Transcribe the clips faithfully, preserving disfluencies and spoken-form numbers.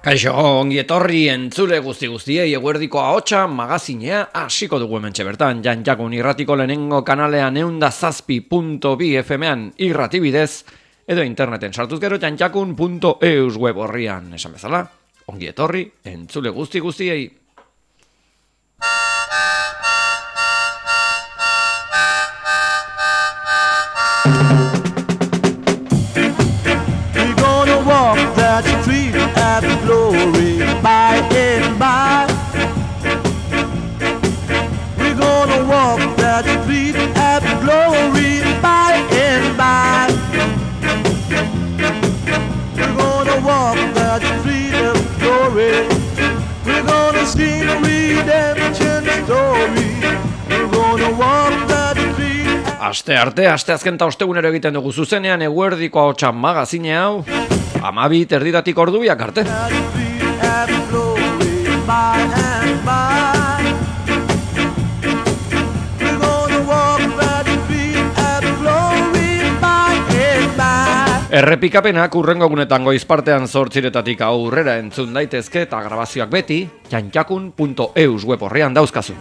Kaixo, ongi etorri entzule guzti guztiei eguerdiko ahotsa magazinea hasiko dugu hementxe bertan. Jan Jakun irratiko lehenengo kanalean eunda zazpi punto bi F M-an irrati bidez, edo interneten sartuz gero janjakun punto eus web horrian. Esan bezala, ongi etorri entzule guzti guztiei. Glory by and by. We're gonna walk that street at glory by and by. We're gonna walk that street of glory. We're gonna sing a redemption story. We're gonna walk that street. Aste arte, aste azken ta ostegunero egiten dugu zuzenean eguerdiko ahotsa magazine hau. Amabi terdidatik ordubiak arte. Errepikapenak urrengo gunetan goiz partean zortziretatik aurrera entzun daitezke eta grabazioak beti janjakun punto eus web horrean dauzkazu.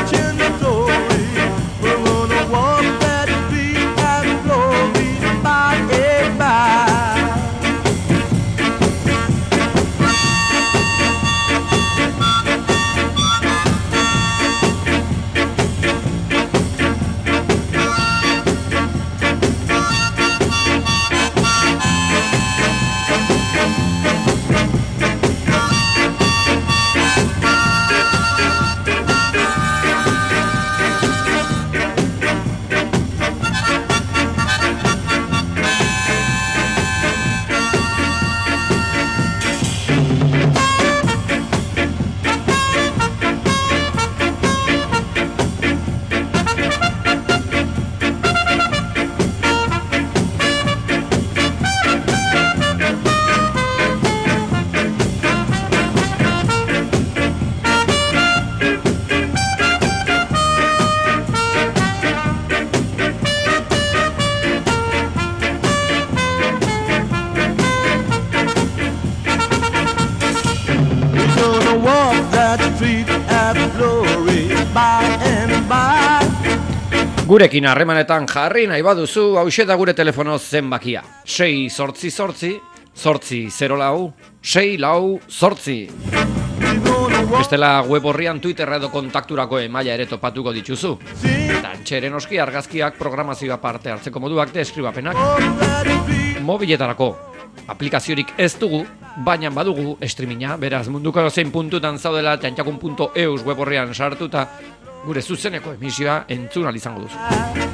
Gurekin harremanetan jarri nahi baduzu, hauxe da gure telefono zenbakia. sei zortzi zortzi, zortzi zero lau, sei lau zortzi. Bestela web horrian Twitterra edo kontakturako emaila ere topatuko dituzu. Tantxeren oski argazkiak, programazioa parte hartzeko moduak, deskribapenak. Mobiletarako aplikaziorik ez dugu, baina badugu streaminga, beraz munduko zein puntutan zaudela janjakun punto eus web horrian sartuta, gure zuzeneko emisioa entzun ahal izango duzu.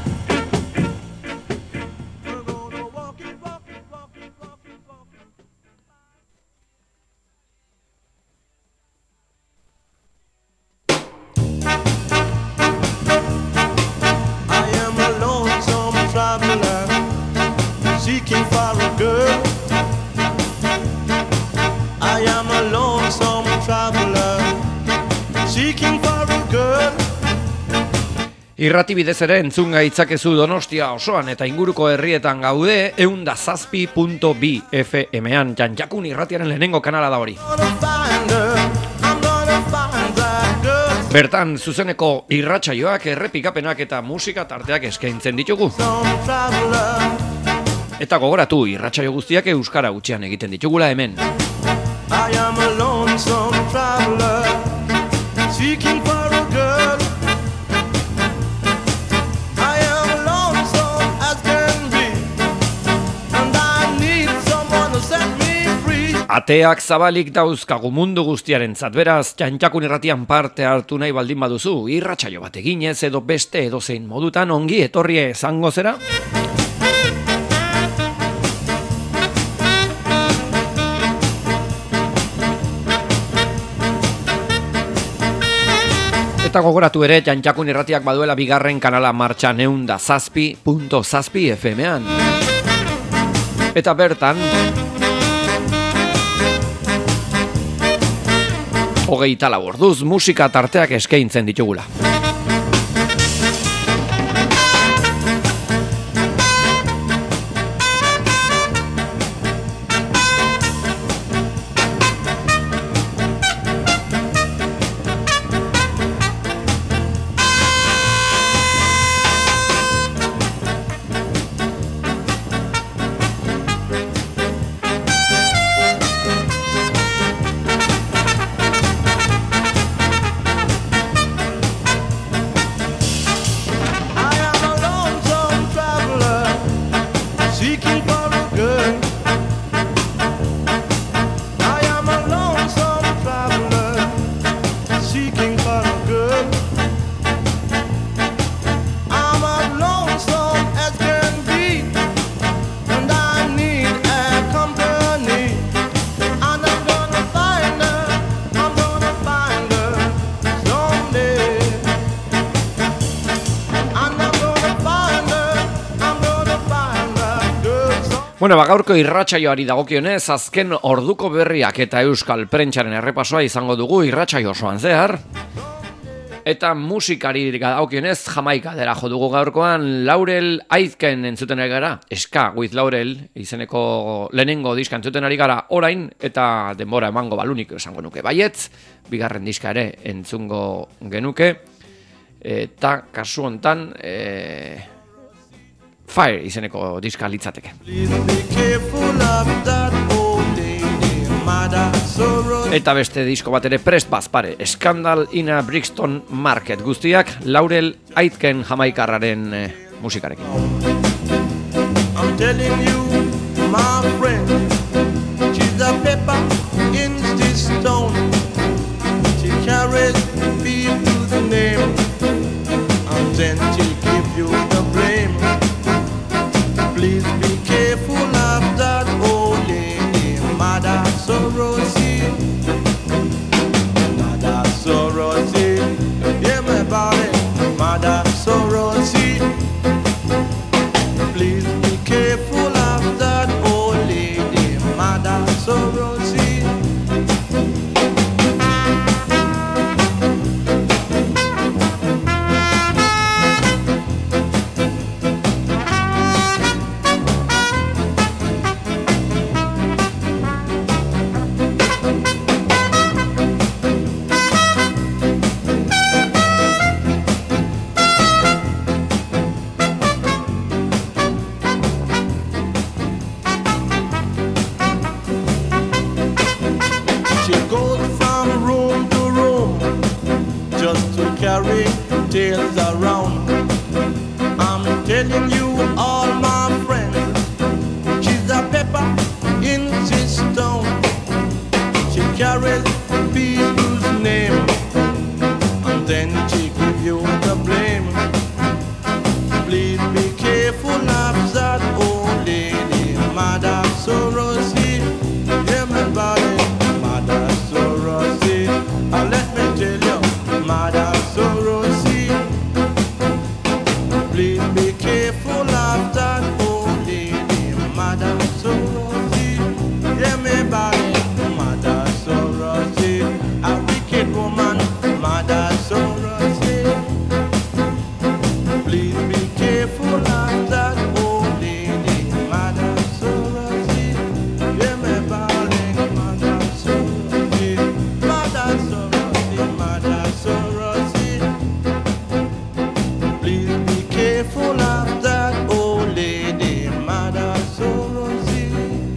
Irrati bidez ere entzun gaitzakezu Donostia osoan eta inguruko herrietan gaude eunda zazpi punto bi F M-an. Janjakun irratiaren lehenengo kanala da hori. Bertan zuzeneko irratsaioak, errepikapenak eta musika tarteak eskaintzen ditugu. Eta gogoratu irratsaio guztiak euskara hutsean egiten ditugula hemen. I am a lonesome traveler seeking for a girl. Ateak zabalik dauzkagu mundu guztiaren zatberaz, janjakun irratian parte hartu nahi baldin baduzu, irratsaio bat eginez edo beste edozein modutan ongi etorri izango zera? Eta gogoratu ere, janjakun irratiak baduela bigarren kanala martxan eunda zazpi punto zazpi F M-an. Eta bertan hogeita lau orduz musika tarteak eskaintzen ditugula. Bueno, ba, gaurko irratsaioari dagokionez, azken orduko berriak eta euskal prentsaren errepasoa izango dugu irratsaio osoan zehar. Eta musikari dagokionez, Jamaika dela jo dugu gaurkoan, Laurel Aitken entzuten ari gara, Ska with Laurel, izeneko lehenengo diska entzuten ari gara orain, eta denbora emango balunik esango nuke baietz, bigarren diska ere entzungo genuke, eta kasu hontan... E... Fire izeneko diska litzateke. Eta beste disko bat ere prest bazpare, Scandal in a Brixton Market guztiak, Laurel Aitken Jamaikarraren eh, musikarekin. I'm telling you, my friend, she's a pepper in this stone. She carries people's name, and then she give you the blame. Please be careful of that old lady, Mother Sorosy. Mother Sorosy, yeah, my body, Mother Sorosy. Please be careful of that old lady, Mother Sorosy. Tales around. I'm telling you, all my friends, she's a pepper in this town. She carries people's name, and then she give you the blame. Please be careful of that old lady, Mother Sorosy. Yeah, my body, Mother Sorosy. Uh, let me tell you, Mother Sorosy. Please be careful of that old lady, Mother Sorosy. Yeah, me body, Mother Sorosy. A wicked woman, Mother Sorosy. Please be careful of that old lady, Mother Sorosy. Yeah, me body, Mother Sorosy. Mother Sorosy, Mother Sorosy. Please be careful of that old lady, Mother Sorosy.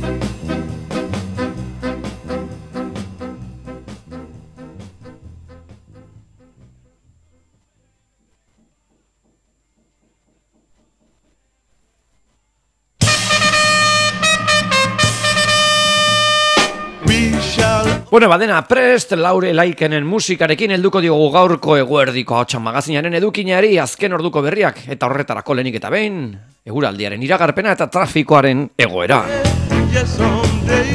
We shall Bueno, badena prest, Laurel Aikenen musikarekin helduko diogu gaurko eguerdiko hotxan magazinaren edukinari azken orduko berriak, eta horretarako lehenik eta behin, eguraldiaren iragarpena eta trafikoaren egoera. yes someday.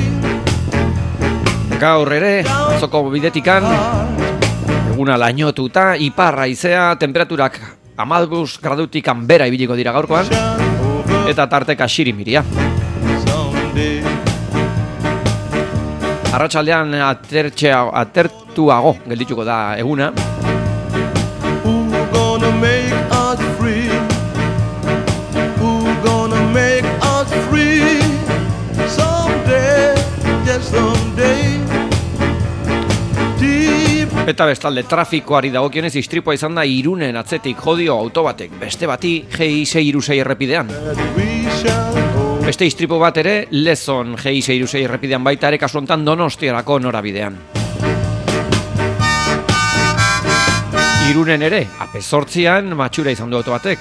Gaur ere, atzoko bidetikan, eguna lainotuta, ipar haizea, temperaturak amalgus gradutik bera ibiliko dira gaurkoan, eta tarteka xirimiria. Someday. Arratsaldean atertxea, atertuago geldituko da eguna. Who gonna make us free? Who gonna make us free? Someday, yes someday. Deep Eta bestalde trafikoari dagokionez istripua izan da Irunen atzetik jodio auto batek beste bati G I sei hiru sei errepidean. that we shall go. Beste istripu bat ere Lezon G I sei hiru sei errepidean baita ere kasu hontan Donostiarako norabidean. Irunen ere ape zortzian matxura izan du auto batek.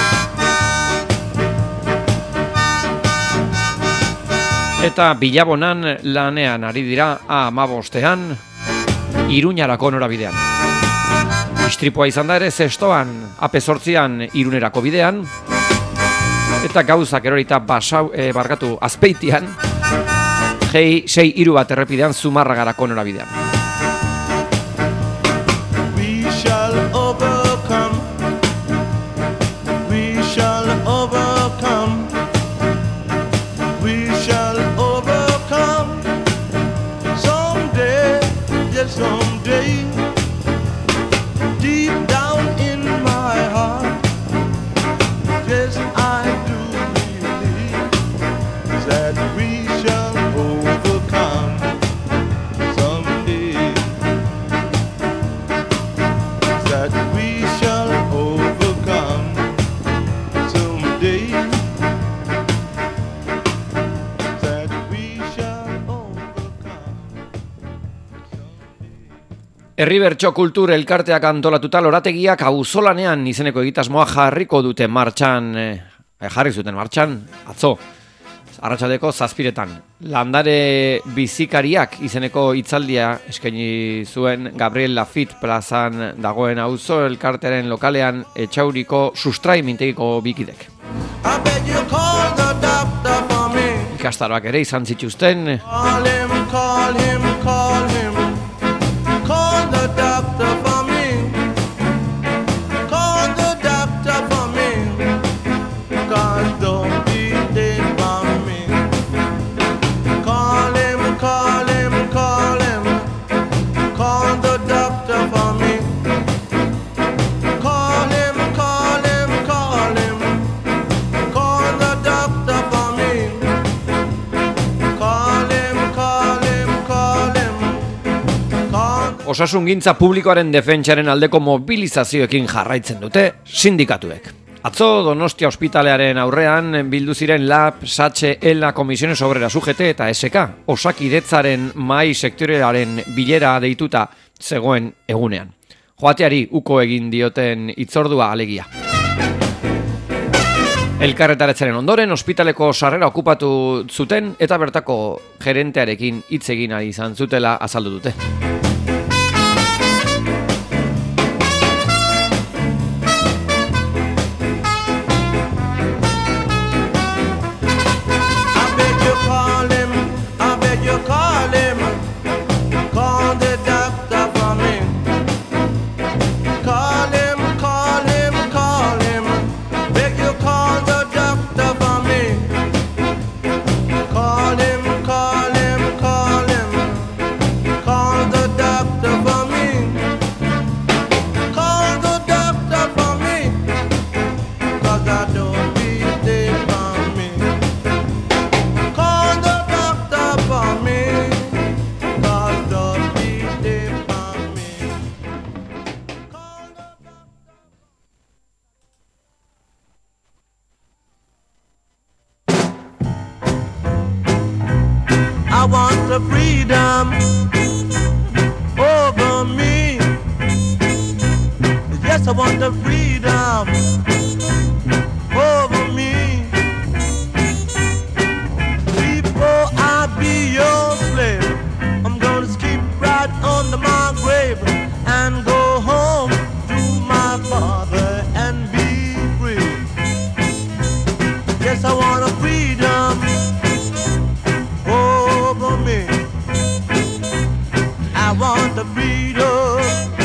Eta Bilabonan lanean ari dira A hamabostean Iruñarako norabidean. Istripua izan da ere Zestoan ape zortzian Irunerako bidean. Eta gauzak erorita basau, e, barkatu Azpeitian G I sei hiru bat errepidean Zumarragarako norabidean. We shall overcome. We shall overcome. We Herri Bertso Kultur elkarteak antolatuta lorategiak auzolanean izeneko egitasmoa jarriko dute martxan, eh, jarri zuten martxan, atzo, arratsaldeko zazpiretan. Landare bizikariak izeneko hitzaldia eskaini zuen Gabriel Lafitte plazan dagoen auzo elkartearen lokalean Etxauriko sustrai mintegiko bikidek. Ikastaroak ere izan zituzten. Call him, call him, call him. Call the doctor for me. Call the doctor for me. God don't be there for me. Call him, call him, call him. Call the doctor for me. Call him, call him, call him. Call the doctor for me. Call him, call him, call him. Call the Osasungintza publikoaren defentsaren aldeko mobilizazioekin jarraitzen dute sindikatuek. Atzo Donostia ospitalearen aurrean bildu ziren Lab, Satxe, Ela, Komisiones Obreras U G T eta S K, Osakidetzaren mahai sektorialaren bilera deituta zegoen egunean. Joateari uko egin dioten hitzordua alegia. Elkarretaretzaren ondoren ospitaleko sarrera okupatu zuten eta bertako gerentearekin hitz egin ari izan zutela azaldu dute. I beg you call him, I beg you call him. Call the doctor for me. Call him, call him, call him. Beg you call the doctor for me. Call him, call him, call him. Call the doctor for me. Call the doctor for me. Cause I don't be there for me. Call the doctor for me. Cause don't be there for me. Call the I want the freedom over me. Yes, I want the freedom over me. Before I be your slave, I'm gonna skip right under my grave and go home to my father and be free. Yes, I want a freedom over me. I want the freedom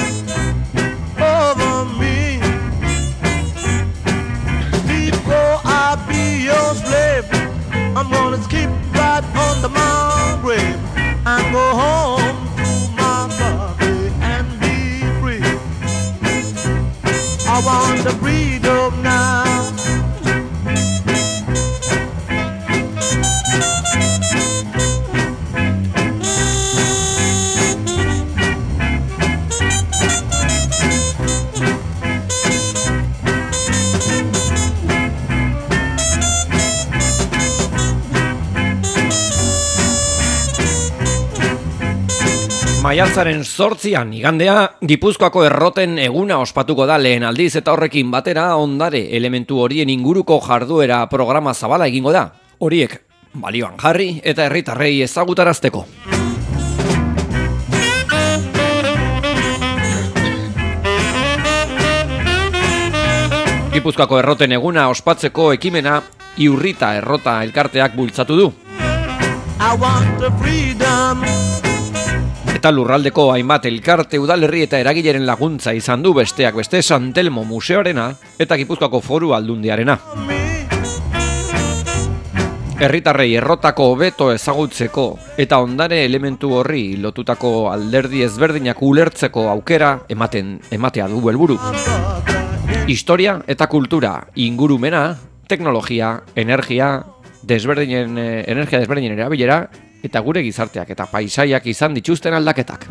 over me. Before I be your slave, I'm gonna skip right under my grave and go home to my father and be free. I want the freedom now. Maiatzaren zortzian igandea, Gipuzkoako erroten eguna ospatuko da lehen aldiz eta horrekin batera ondare elementu horien inguruko jarduera programa zabala egingo da. Horiek balioan jarri eta herritarrei ezagutarazteko. Gipuzkoako erroten eguna ospatzeko ekimena Iurrita Errota elkarteak bultzatu du. I want the freedom. Eta lurraldeko hainbat elkarte udalerri eta eragileren laguntza izan du besteak beste San Telmo Museoarena eta Gipuzkoako Foru Aldundiarena. Herritarrei errotako hobeto ezagutzeko eta ondare elementu horri lotutako alderdi ezberdinak ulertzeko aukera ematen ematea du helburu. Historia eta kultura, ingurumena, teknologia, energia, desberdinen energia desberdinen erabilera eta gure gizarteak eta paisaiak izan dituzten aldaketak.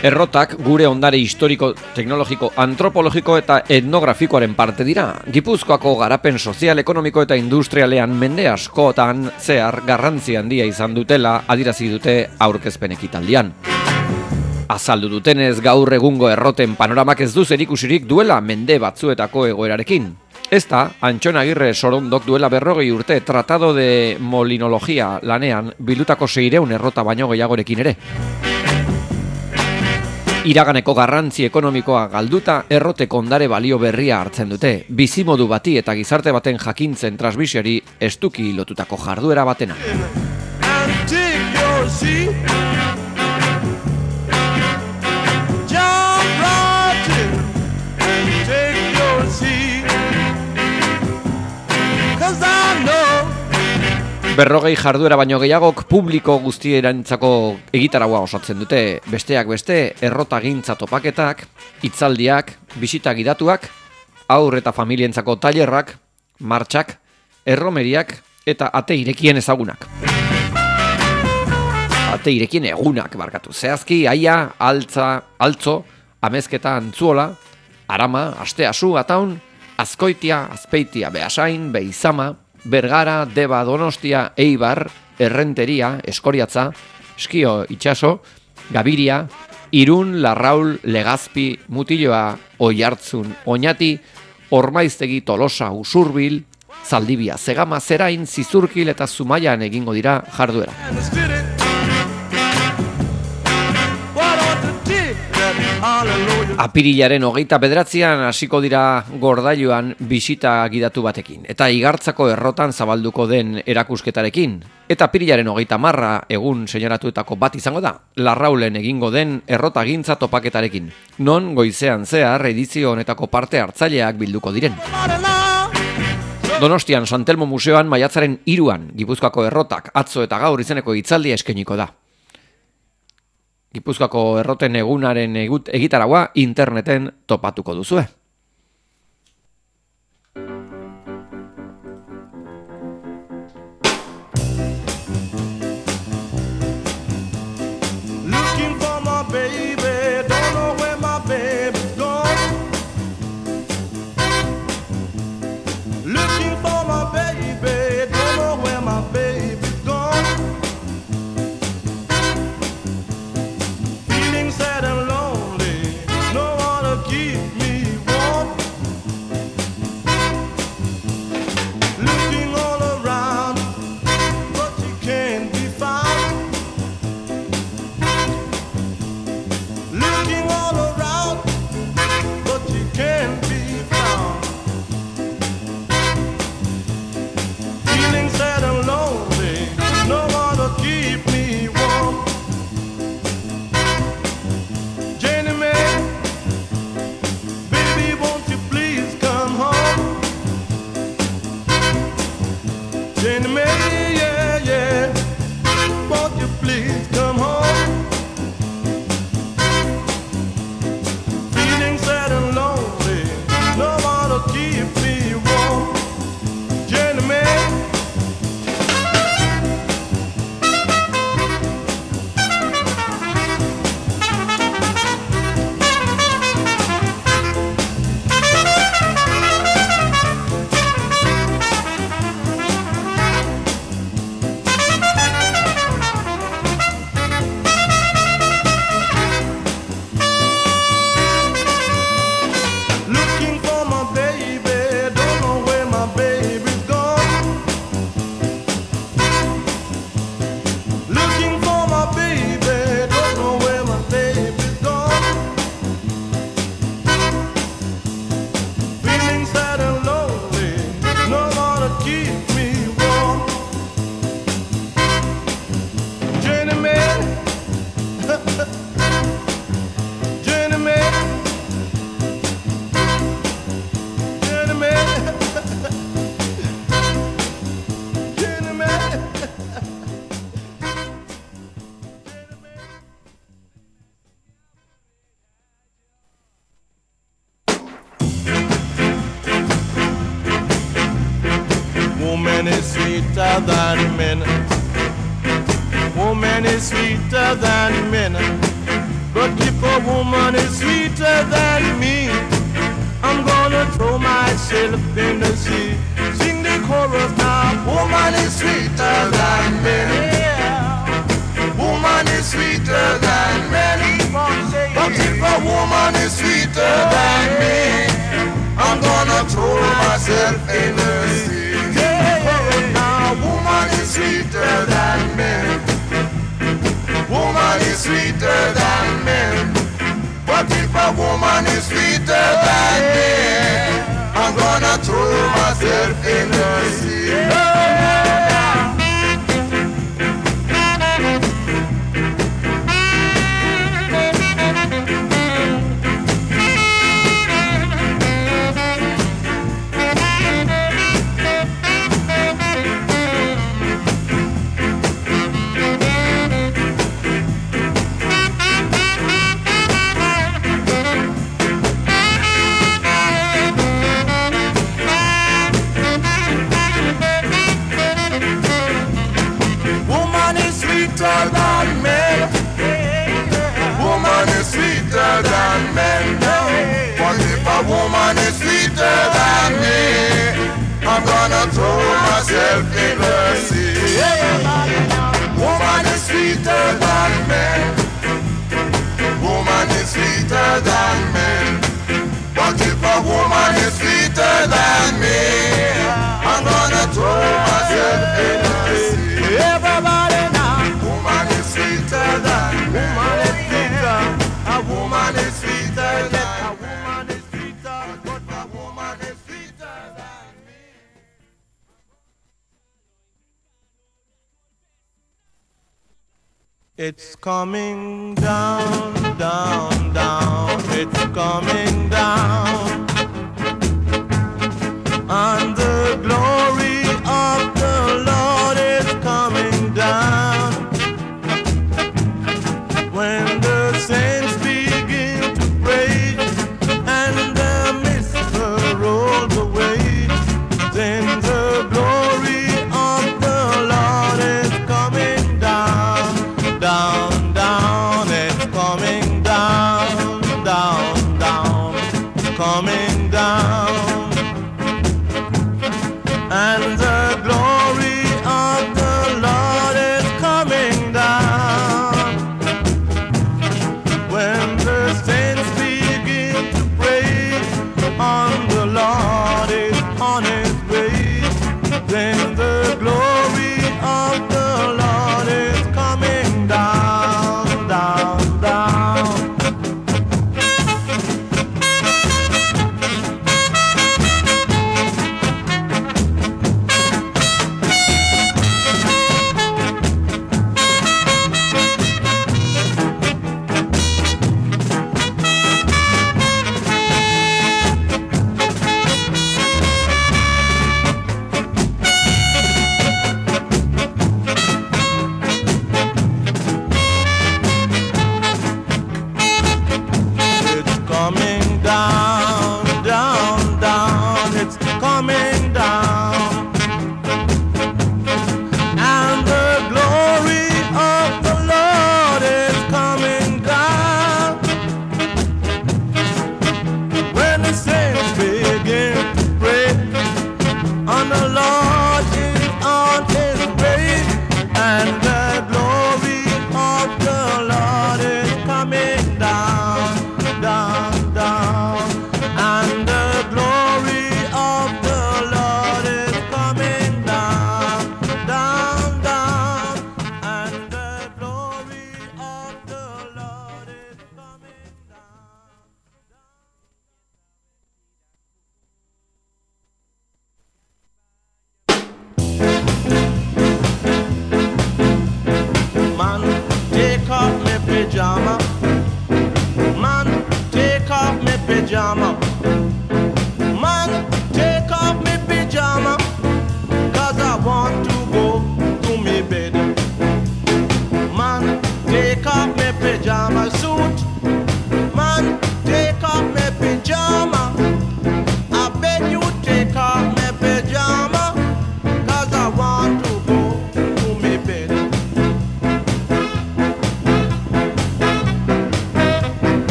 Errotak gure ondare historiko, teknologiko, antropologiko eta etnografikoaren parte dira. Gipuzkoako garapen sozial, ekonomiko eta industrialean mende askotan zehar garrantzi handia izan dutela adirazi dute aurkezpen ekitaldian. Azaldu dutenez gaur egungo erroten panoramak ez du zerikusirik duela mende batzuetako egoerarekin. Ez da, Antxon Agirre Sorondok duela berrogei urte Tratado de Molinologia lanean bildutako seireun errota baino gehiagorekin ere. Iraganeko garrantzi ekonomikoa galduta erroteko ondare balio berria hartzen dute, bizimodu bati eta gizarte baten jakintzen transmisiori estuki lotutako jarduera batena. Berrogei jarduera baino gehiagok publiko guztierantzako egitaragua osatzen dute, besteak beste errotagintza topaketak, hitzaldiak, bisita gidatuak, haur eta familientzako tailerrak, martxak, erromeriak eta ate irekien ezagunak. Ate irekien egunak barkatu. Zehazki, aia, altza, altzo, amezketa antzuola, arama, asteasu, ataun, azkoitia, azpeitia, behasain, beizama, Bergara, Deba, Donostia, Eibar, Errenteria, Eskoriatza, Eskio, Itxaso, Gabiria, Irun, Larraul, Legazpi, Mutiloa, Oiartzun, Oñati, Ormaiztegi, Tolosa, Usurbil, Zaldibia, Zegama, Zerain, Zizurkil eta Zumaian egingo dira jarduera. Apirilaren hogeita bederatzian hasiko dira Gordailuan bisita gidatu batekin, eta Igartzako errotan zabalduko den erakusketarekin. Eta apirilaren hogeita marra egun seinalatuetako bat izango da, Larraulen egingo den errotagintza topaketarekin, non goizean zehar edizio honetako parte hartzaileak bilduko diren. Donostian Santelmo Museoan maiatzaren hiruan Gipuzkoako errotak atzo eta gaur izeneko hitzaldia eskainiko da. Gipuzkoako erroten egunaren egitaragua interneten topatuko duzue. Woman is sweeter than men. Woman is sweeter than men. But keep a woman is sweeter than me, I'm gonna throw myself in the sea. Sing the chorus now. Woman is sweeter than many. Woman is sweeter than many. But if a woman is sweeter than me, I'm gonna throw myself in the sea. Now, woman is sweeter than men. Woman is sweeter than men. But if a woman is sweeter than me, I'm gonna throw myself in the sea. Woman is sweeter than me, I'm gonna throw myself in the sea. Woman is sweeter than men. Woman is sweeter than men. But if a woman is sweeter than me, I'm gonna throw myself in the sea. Everybody now. Woman is sweeter than woman is sweeter. A woman is sweeter than a woman is. It's coming down, down, down. It's coming down. And the glory of the Lord is coming down. When the saints begin to pray and the mist rolls away, then the glory of the Lord is coming down. Down, down, it's coming down, down, down, coming.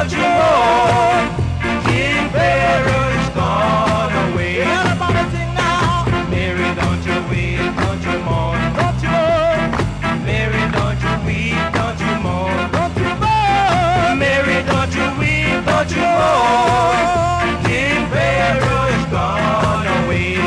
don't you mourn. King Pharaoh's gone away. Everybody sing now. Mary, don't you weep, don't you mourn. Don't you mourn. Mary, don't you weep, don't you mourn. Don't you mourn. Mary, don't you weep, don't you mourn. King Pharaoh's gone away.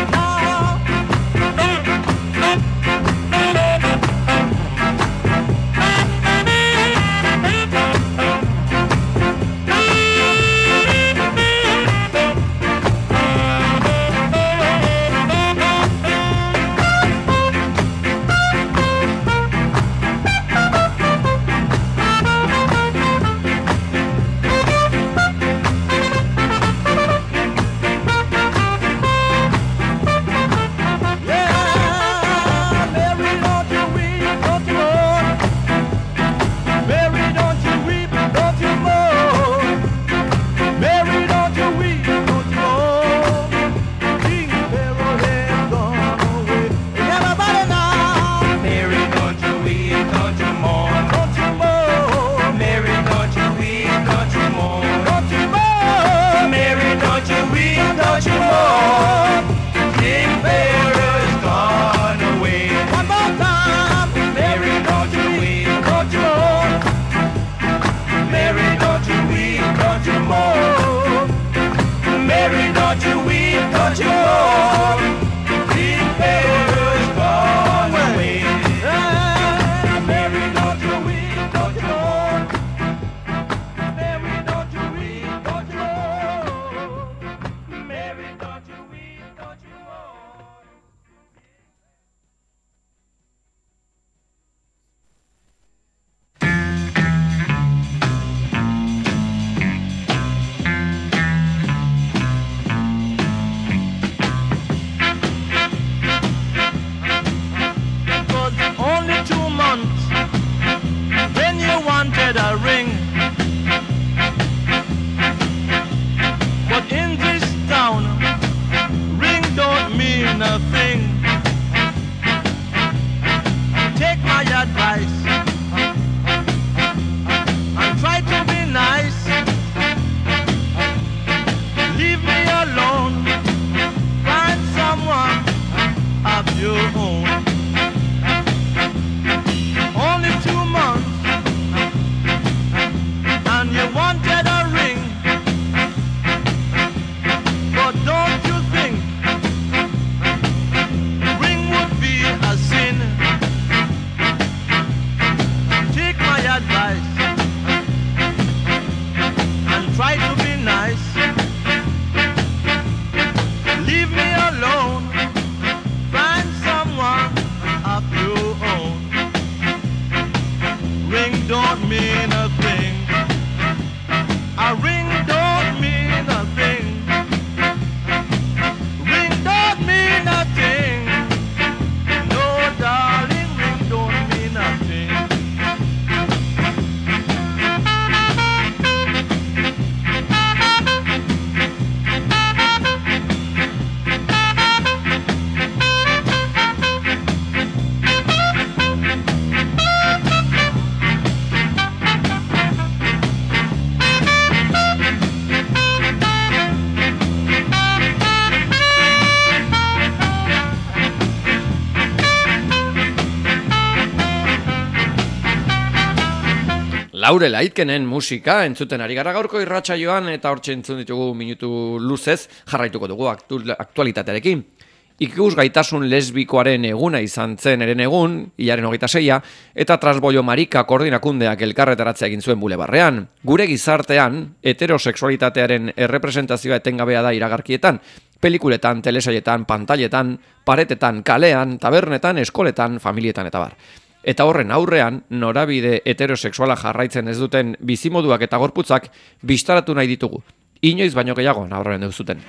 Laurel Aitkenen musika entzuten ari gara gaurko irratsaioan eta hortxe entzun ditugu minutu luzez jarraituko dugu aktualitatearekin. Ikusgaitasun lesbikoaren eguna izan zen eren egun, hilaren hogeita seia, eta Trasboio Marika koordinakundeak elkarretaratzea egin zuen bulebarrean. Gure gizartean, heterosexualitatearen errepresentazioa etengabea da iragarkietan, pelikuletan, telesaietan, pantailetan, paretetan, kalean, tabernetan, eskoletan, familietan eta bar. Eta horren aurrean, norabide heterosexuala jarraitzen ez duten bizimoduak eta gorputzak bistaratu nahi ditugu. Inoiz baino gehiago nabarren duzuten.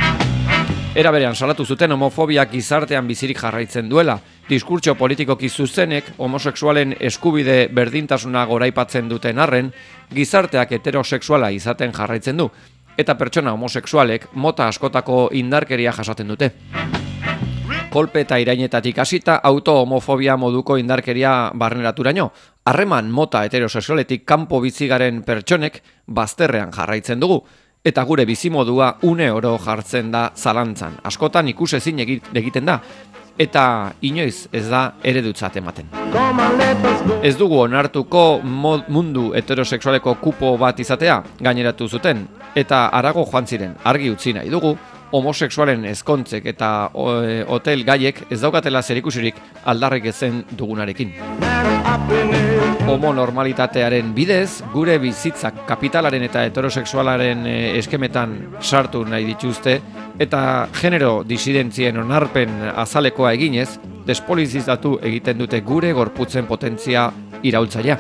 Era berean salatu zuten homofobiak gizartean bizirik jarraitzen duela. Diskurtso politikoki zuzenek homosexualen eskubide berdintasuna goraipatzen duten arren, gizarteak heterosexuala izaten jarraitzen du. Eta pertsona homosexualek mota askotako indarkeria jasaten dute. kolpe eta irainetatik hasita auto-homofobia moduko indarkeria barneraturaino. Harreman mota heterosexualetik kanpo bizigaren pertsonek bazterrean jarraitzen dugu. Eta gure bizimodua une oro jartzen da zalantzan. Askotan ikusezin egiten da. Eta inoiz ez da eredutzat ematen. Ez dugu onartuko mundu heterosexualeko kupo bat izatea, gaineratu zuten, eta harago joan ziren, argi utzi nahi dugu, homosexualen ezkontzek eta hotel gaiek ez daukatela zerikusirik aldarrik ezen dugunarekin. Homonormalitatearen bidez, gure bizitzak kapitalaren eta heterosexualaren eskemetan sartu nahi dituzte, eta genero disidentzien onarpen azalekoa eginez, despolizizatu egiten dute gure gorputzen potentzia iraultzailea.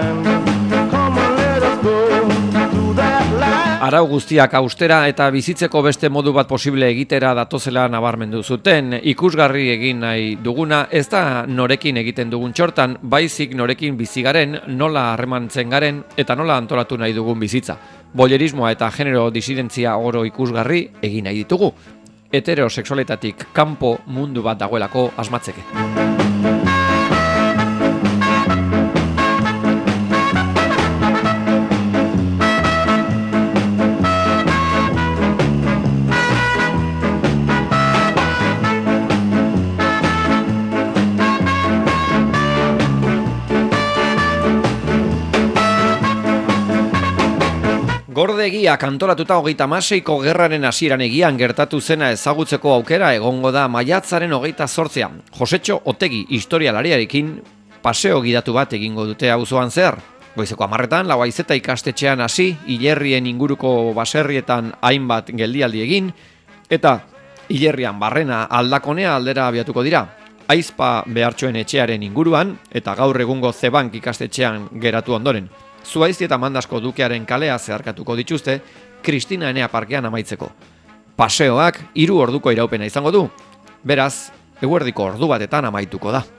Arau guztiak austera eta bizitzeko beste modu bat posible egitera datozela nabarmendu zuten. Ikusgarri egin nahi duguna ez da norekin egiten dugun txortan, baizik norekin bizigaren, nola harremantzen garen eta nola antolatu nahi dugun bizitza. Bolerismoa eta genero disidentzia oro ikusgarri egin nahi ditugu. Heterosexualetatik kanpo mundu bat dagoelako asmatzeke. Gordegiak antolatuta hogeita hamaseiko gerraren hasieran egian gertatu zena ezagutzeko aukera egongo da maiatzaren hogeita zortzian. Josetxo Otegi historialariarekin paseo gidatu bat egingo dute auzoan zehar. Goizeko hamarretan, lau haizeta ikastetxean hasi, hilerrien inguruko baserrietan hainbat geldialdi egin, eta hilerrian barrena aldakonea aldera abiatuko dira. Aizpa behartxoen etxearen inguruan, eta gaur egungo Zebank ikastetxean geratu ondoren. Zuaizti eta Mandasko dukearen kalea zeharkatuko dituzte, Kristina Enea parkean amaitzeko. Paseoak hiru orduko iraupena izango du, beraz, eguerdiko ordu batetan amaituko da.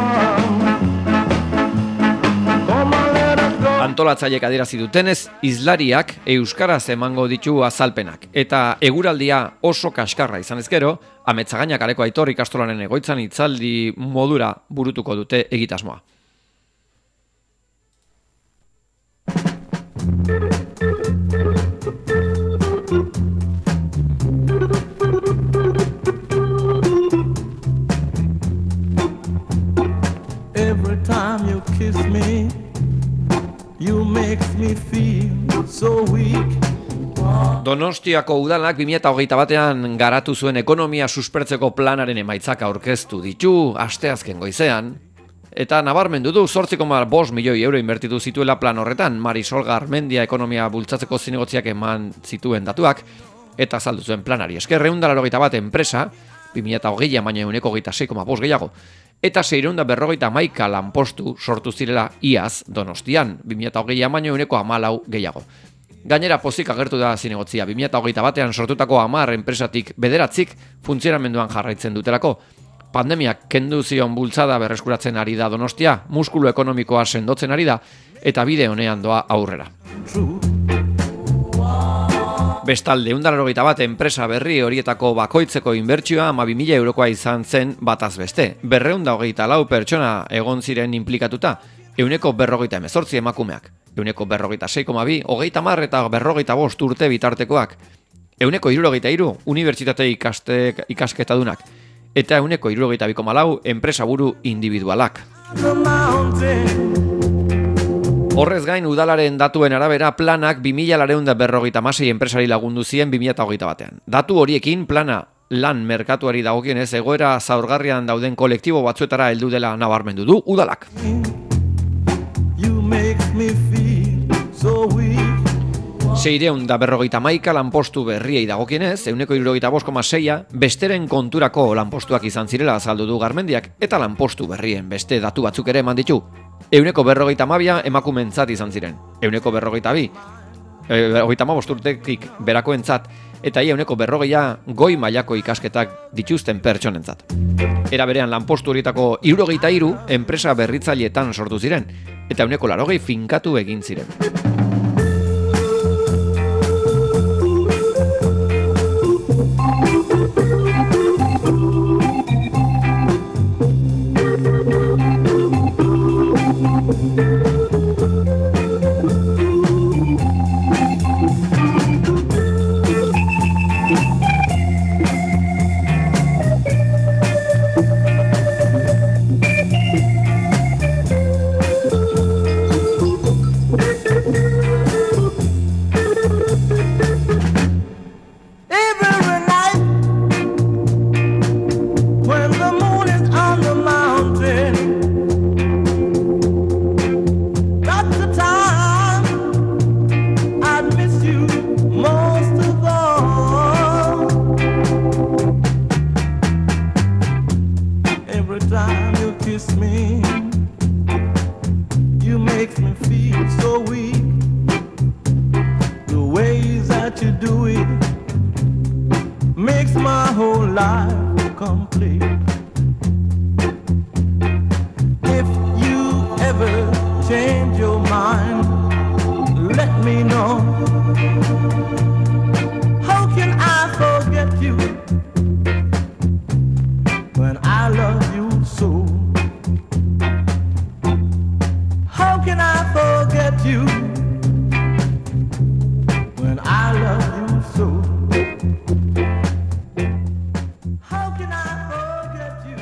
Antolatzaileek adierazi dutenez, hizlariak euskaraz emango ditu azalpenak, eta eguraldia oso kaskarra izan ezkero, Ametzagaina kaleko Aitor ikastolaren egoitzan hitzaldi modura burutuko dute egitasmoa. Every time you kiss me, you make me feel so weak. Donostiako udalak bi mila hogeita batean garatu zuen ekonomia suspertzeko planaren emaitzak aurkeztu ditu asteazken goizean, eta nabarmendu du zortzi koma bost milioi euro inbertitu zituela plan horretan. Marisol Garmendia ekonomia bultzatzeko zinegotziak eman zituen datuak, eta azaldu zuen planari esker ehun eta laurogeita bat enpresa, bi mila hogeian baina ehuneko hogeita sei koma bost gehiago, eta seiehun eta berrogeita hamaika lanpostu sortu zirela iaz Donostian, bi mila hogeian baina ehuneko hamalau gehiago. Gainera pozik agertu da zinegotzia, bi mila hogeita batean sortutako hamar enpresatik bederatzik funtzionamenduan jarraitzen dutelako. Pandemiak kendu zion bultzada berreskuratzen ari da Donostia, muskulu ekonomikoa sendotzen ari da, eta bide honean doa aurrera. Bestalde, ehun eta laurogeita bat enpresa berri horietako bakoitzeko inbertsioa hamabi mila eurokoa izan zen bataz beste. berrehun eta hogeita lau pertsona egon ziren inplikatuta, ehuneko berrogeita hemezortzi emakumeak, ehuneko berrogeita sei koma bi, hogeita hamar eta berrogeita bost urte bitartekoak, ehuneko hirurogeita hiru unibertsitate ikasketadunak, eta ehuneko hirurogeita bi koma lau enpresa buru individualak. Horrez gain, udalaren datuen arabera planak bi mila laurehun eta berrogeita hamasei enpresari lagundu zien bi mila hogeita batean. Datu horiekin plana lan merkatuari dagokienez egoera zaurgarrian dauden kolektibo batzuetara heldu dela nabarmendu du udalak. Seiehun eta berrogeita hamaika lanpostu berriei dagokienez, ehuneko hirurogeita bost koma seia besteren konturako lanpostuak izan zirela azaldu du Garmendiak, eta lanpostu berrien beste datu batzuk ere eman ditu. Ehuneko berrogeita hamabia emakumeentzat izan ziren, ehuneko berrogeita bi, hogeita hamabost urtetik berakoentzat, eta ia ehuneko berrogeia goi mailako ikasketak dituzten pertsonentzat. Era berean lanpostu horietako hirurogeita hiru enpresa berritzaileetan sortu ziren, eta ehuneko laurogei finkatu egin ziren. makes my whole life complete. If you ever change your mind, let me know. How can I forget you when I love you so? How can I forget you when I love you so? How can I forget you?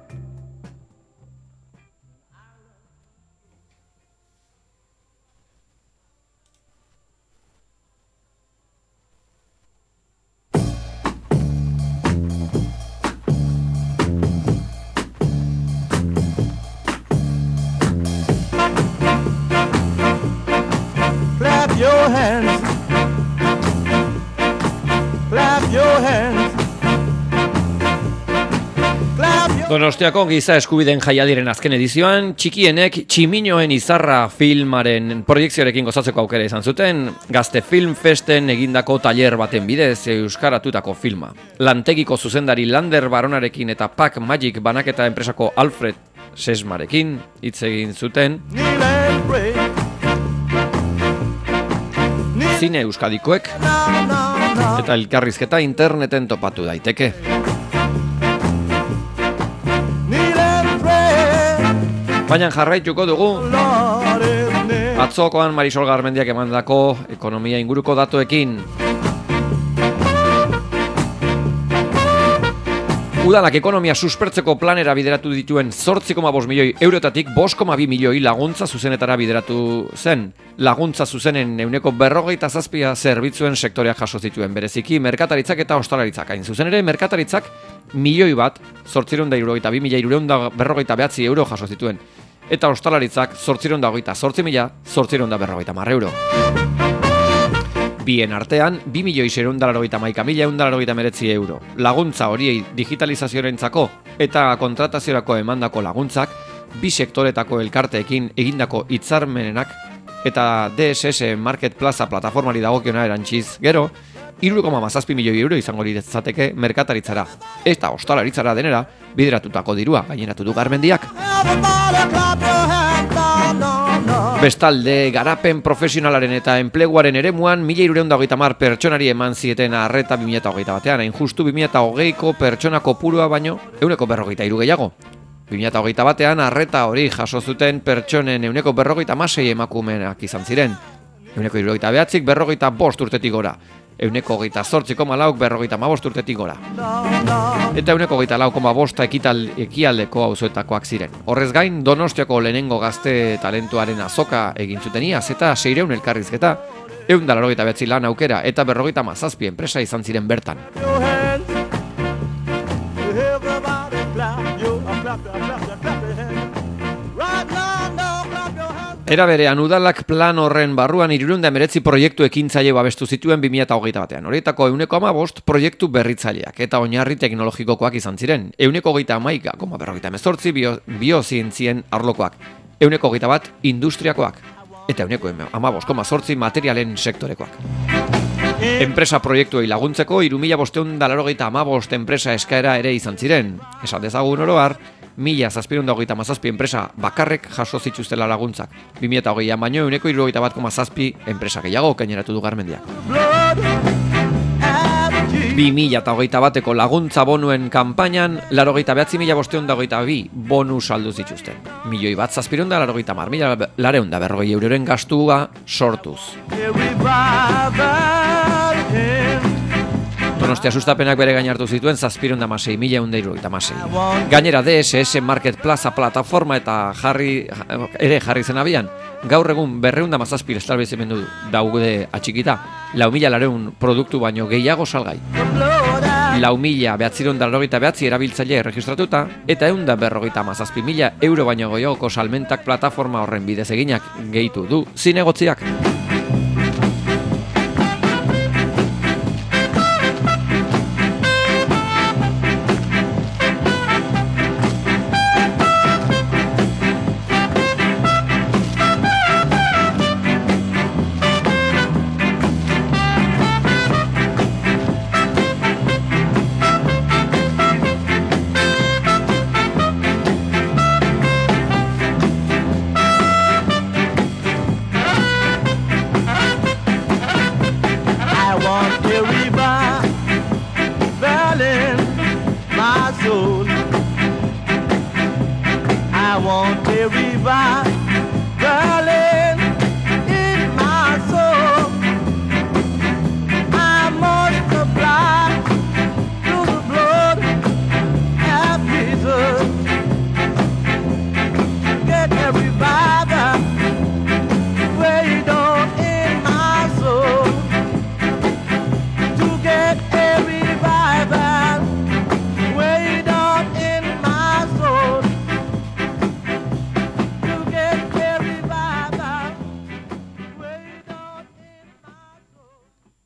Clap your hands. Clap your hands. Clap your Donostiako giza eskubideen jaialdiren azken edizioan, txikienek Tximinoen izarra filmaren proiekzioarekin gozatzeko aukera izan zuten, Gazte Film Festen egindako tailer baten bidez euskaratutako filma. Lantegiko zuzendari Lander Baronarekin eta Pack Magic banaketa enpresako Alfred Sesmarekin hitz egin zuten. kneel and pray. Zine euskadikoek No, no, no. eta elkarrizketa interneten topatu daiteke. Kneel and pray. Baina jarraituko dugu Lord is near. atzokoan Marisol Garmendiak emandako ekonomia inguruko datuekin. Udalak ekonomia suspertzeko planera bideratu dituen zortzi koma bost milioi eurotatik bost koma bi milioi laguntza zuzenetara bideratu zen. Laguntza zuzenen ehuneko berrogeita zazpia zerbitzuen sektoreak jaso zituen, bereziki merkataritzak eta ostalaritzak. Hain zuzen ere, merkataritzak milioi bat zortziehun eta hirurogeita bi mila hirurehun eta berrogeita bederatzi euro jaso zituen, eta ostalaritzak zortziehun eta hogeita zortzi mila zortziehun eta berrogeita hamar euro. Bien artean, bi milioi seiehun eta laurogeita hamaika mila ehun eta laurogeita hemeretzi euro. Laguntza horiei digitalizazioarentzako eta kontrataziorako emandako laguntzak, bi sektoretako elkarteekin egindako hitzarmenenak eta D S S Market Plaza plataformari dagokiona erantziz gero, hiru koma hamazazpi milioi euro izango litzateke merkataritzara eta ostalaritzara denera bideratutako dirua, gaineratu du Garmendiak. Everybody clap your hands. No, no, no. Bestalde, garapen profesionalaren eta enpleguaren eremuan mila hirurehun eta hogeita hamar pertsonari eman zieten arreta bi mila hogeita batean, hain justu bi mila hogeiko pertsona kopurua baino ehuneko berrogeita hiru gehiago. bi mila hogeita batean arreta hori jaso zuten pertsonen ehuneko berrogeita hamasei emakumeak izan ziren. Ehuneko hirurogeita bederatzik berrogeita bost urtetik gora. Ehuneko hogeita zortzi koma lauk berrogeita hamabost urtetik gora. Eta ehuneko hogeita lau koma bosta ekital ekialdeko auzoetakoak ziren. Horrez gain, Donostiako lehenengo gazte talentuaren azoka egin zuten iaz eta seiehun elkarrizketa, ehun eta laurogeita bederatzi lan aukera eta berrogeita hamazazpi enpresa izan ziren bertan. Your hands. Everybody clap your, clap your, clap your, clap your hands. Right now, now, clap your hands. Era berean, udalak plan horren barruan hirurehun eta hemeretzi proiektu ekintzaile babestu zituen bi mila hogeita batean. Horietako ehuneko hamabost proiektu berritzaileak eta oinarri teknologikokoak izan ziren. Ehuneko hogeita hamaika koma berrogeita hemezortzi bio, biozientzien arlokoak. Ehuneko hogeita bat industriakoak. Eta ehuneko hamabost koma zortzi materialen sektorekoak. Enpresa proiektuei laguntzeko hiru mila bostehun eta laurogeita hamabost enpresa eskaera ere izan ziren. Esan dezagun oro har, mila zazpiehun eta hogeita hamazazpi enpresa bakarrek jaso zituztela laguntzak. bi mila hogeian baino ehuneko hirurogeita bat koma zazpi enpresa gehiago gaineratu du Garmendiak. bi mila hogeita bateko laguntza bonuen kanpainan laurogeita bederatzi mila bostehun eta hogeita bi bonus saldu zituzten. Milioi bat zazpiehun eta laurogeita hamar mila laurehun eta berrogei euroren gastua sortuz. Donostia sustapenak bere gain hartu zituen zazpiehun eta hamasei mila ehun eta hirurogeita hamasei. Gainera D S S Market Plaza plataforma eta jarri ere jarri zen abian. Gaur egun berrehun eta hamazazpi establezimendu daude atxikita, lau mila laurehun produktu baino gehiago salgai. lau mila bederatziehun eta laurogeita bederatzi erabiltzaile erregistratuta eta ehun eta berrogeita hamazazpi mila euro baino gehiagoko salmentak plataforma horren bidez eginak gehitu du zinegotziak. want a revival in my soul. I must apply to the blood of Jesus to get a revival way down in my soul. To get a revival way down in my soul. To get a revival way down in my soul.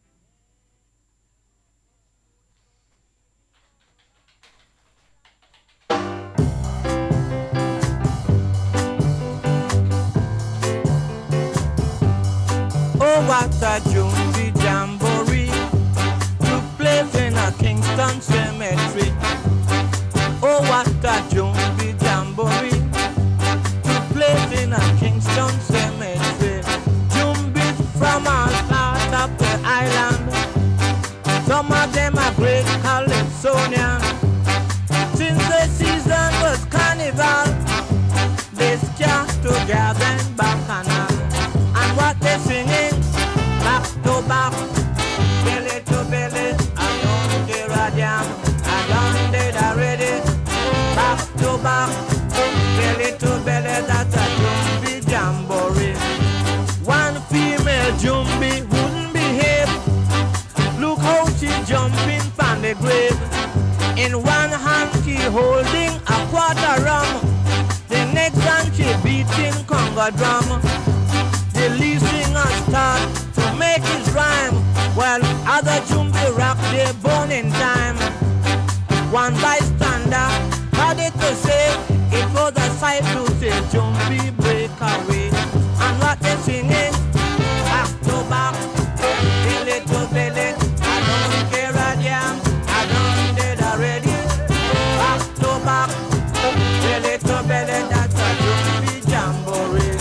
Oh, what a jumpy jamboree took place in a Kingston cemetery. Oh, what a jumpy jamboree took place in a Kingston cemetery. Jumbies from all parts of the island. Some of them are great Calypsonian. Since the season was carnival, they start together in bacchanal. And what they singing, back to back, belly to belly, I don't care a damn, I done did already. Back to back, belly to belly, that's a jumbie jamboree. One female jumbie wouldn't behave. Look how she jumping from the grave. In one hand she holding a quarter rum. The next hand she beating conga drum. The lead singer start to make his rhyme, while other jumbie rock their bone in time. One bystander had it to say it was a sight to see jumbie break away. And what they singing, back to back, belly to belly, I don't care a damn, I done did already. Back to back, belly to belly, that's a jumbie jamboree.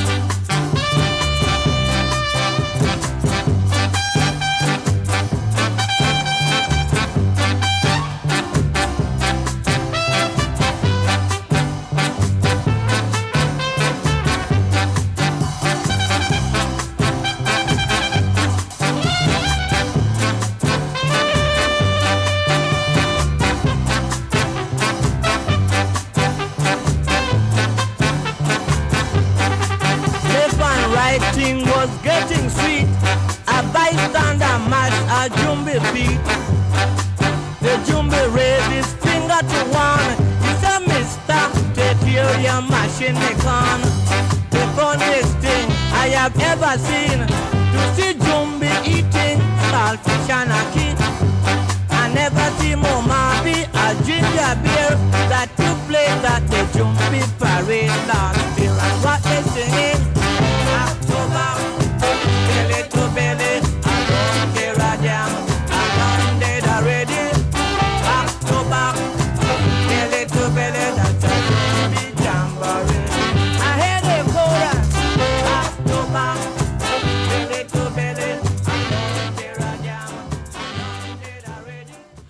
Thing was getting sweet. A bystander matched a jumbie beat. The jumbie raised his finger to one. He said, Mister, take care your machine con. The funniest thing I have ever seen, to see jumbie eating saltfish and a kid. I never see Mama be a ginger beer that took place at the jumbie parade last year. And what they singing? Back, belly to belly, I don't care a damn, I done did already. Back to back, belly to belly, that's a jumbie jamboree. I hear the chorus, back to back, belly to belly, I don't care a damn, I done did already.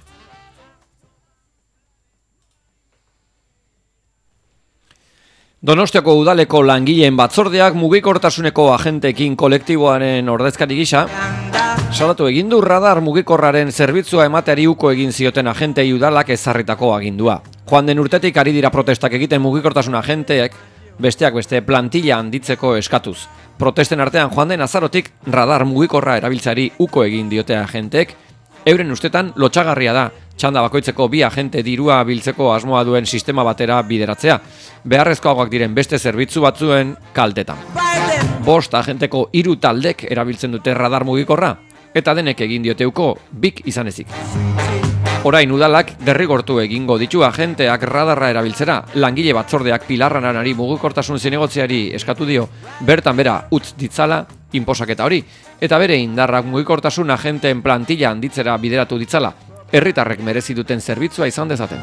Donostiako udaleko langileen batzordeak mugikortasuneko agenteekin kolektiboaren ordezkari gisa salatu egin du radar mugikorraren zerbitzua emateari uko egin zioten agentei udalak ezarritako agindua. Joan den urtetik ari dira protestak egiten mugikortasun agenteek besteak beste plantilla handitzeko eskatuz. Protesten artean joan den azarotik radar mugikorra erabiltzari uko egin diote agenteek. Euren ustetan lotsagarria da txanda bakoitzeko bi agente dirua biltzeko asmoa duen sistema batera bideratzea, beharrezkoagoak diren beste zerbitzu batzuen kaltetan. Bost agenteko hiru taldek erabiltzen dute radar mugikorra, eta denek egin dioteuko bik izan ezik. Orain udalak derrigortu egingo ditu agenteak radarra erabiltzera, langile batzordeak pilarranari mugikortasun zinegotziari eskatu dio, bertan bera utz ditzala inposaketa hori, eta bere indarrak mugikortasun agenteen plantilla handitzera bideratu ditzala, herritarrek merezi duten zerbitzua izan dezaten.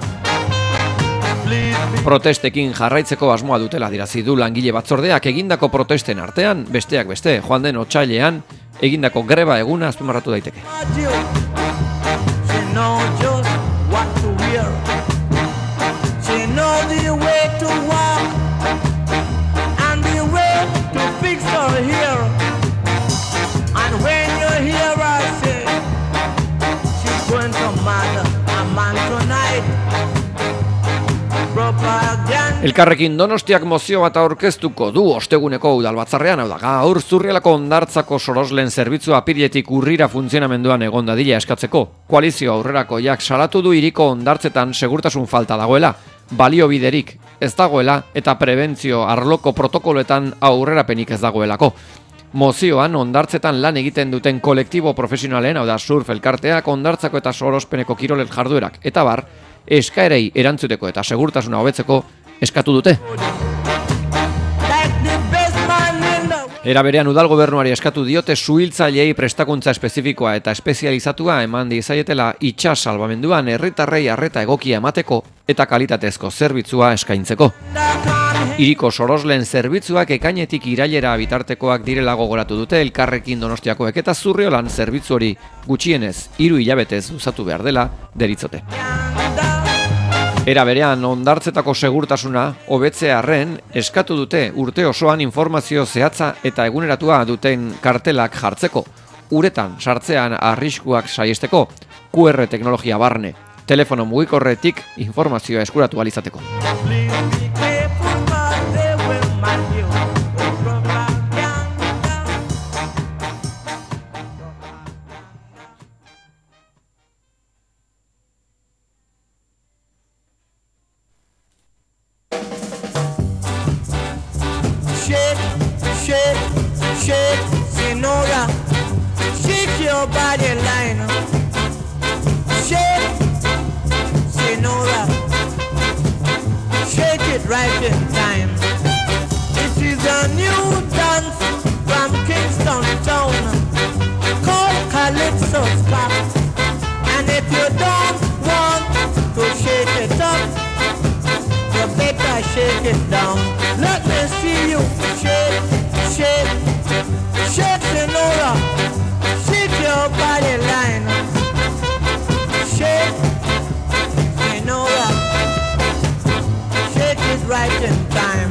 Protestekin jarraitzeko asmoa dutela dirazi du langile batzordeak egindako protesten artean, besteak beste, joan den otsailean egindako greba eguna azpimarratu daiteke. man tonight. Elkarrekin Donostiak mozio bat aurkeztuko du osteguneko udalbatzarrean, hau da, gaur Zurrielako hondartzako sorosleen zerbitzua apiriletik urrira funtzionamenduan egon dadila eskatzeko. Koalizio aurrerakoiak salatu du hiriko hondartzetan segurtasun falta dagoela, baliobiderik ez dagoela eta prebentzio arloko protokoloetan aurrerapenik ez dagoelako. Mozioan hondartzetan lan egiten duten kolektibo profesionalen, hau da surf elkarteak, hondartzako eta sorospeneko kirolen jarduerak eta bar, eskaerei erantzuteko eta segurtasuna hobetzeko eskatu dute. Era berean udal gobernuari eskatu diote suhiltzaileei prestakuntza espezifikoa eta espezializatua eman diezaietela itsas salbamenduan herritarrei arreta egokia emateko eta kalitatezko zerbitzua eskaintzeko. Hiriko sorosleen zerbitzuak ekainetik irailera bitartekoak direla gogoratu dute Elkarrekin Donostiakoek eta Zurriolan zerbitzu hori gutxienez hiru hilabetez luzatu behar dela deritzote. Era berean hondartzetako segurtasuna hobetzearren eskatu dute urte osoan informazio zehatza eta eguneratua duten kartelak jartzeko, uretan sartzean arriskuak saihesteko, Q R teknologia barne, telefono mugikorretik informazioa eskuratu ahal izateko. Shake, Senora, shake your body line. Shake, Senora, shake it right in time. This is a new dance from Kingston town called Calypso Spa. And if you don't want to shake it up, you better shake it down. Let me see you shake, shake. Shake, Senora, shake your body line. Shake, Senora, shake it right in time.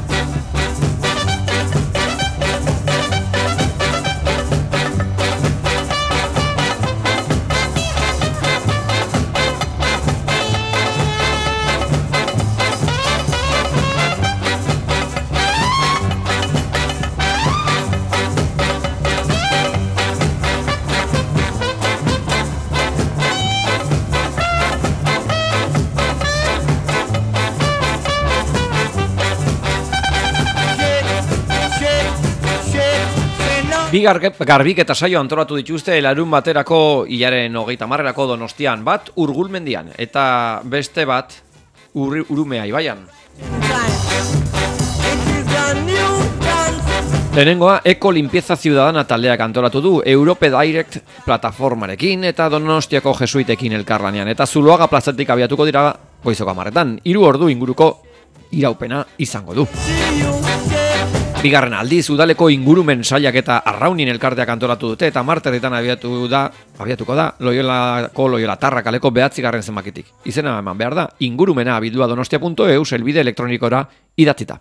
Bi garbik eta saio antolatu dituzte larun baterako hilaren hogeita hamarrerako Donostian, bat Urgulmendian eta beste bat Ur Urumea ibaian. Lehenengoa Eko Limpieza Ciudadana taldeak antolatu du Europe Direct plataformarekin eta Donostiako jesuitekin elkarlanean eta Zuloaga plazatik abiatuko dira goizoko hamarretan, hiru ordu inguruko iraupena izango du. Bigarren aldiz udaleko ingurumen sailak eta Arraunin elkarteak antolatu dute eta marterritan abiatu da, abiatuko da Loiolako Loiola Tarra kaleko behatzigarren zenbakitik. Izena eman behar da, ingurumena abildua donostia puntu e u selbide elektronikora idatzita.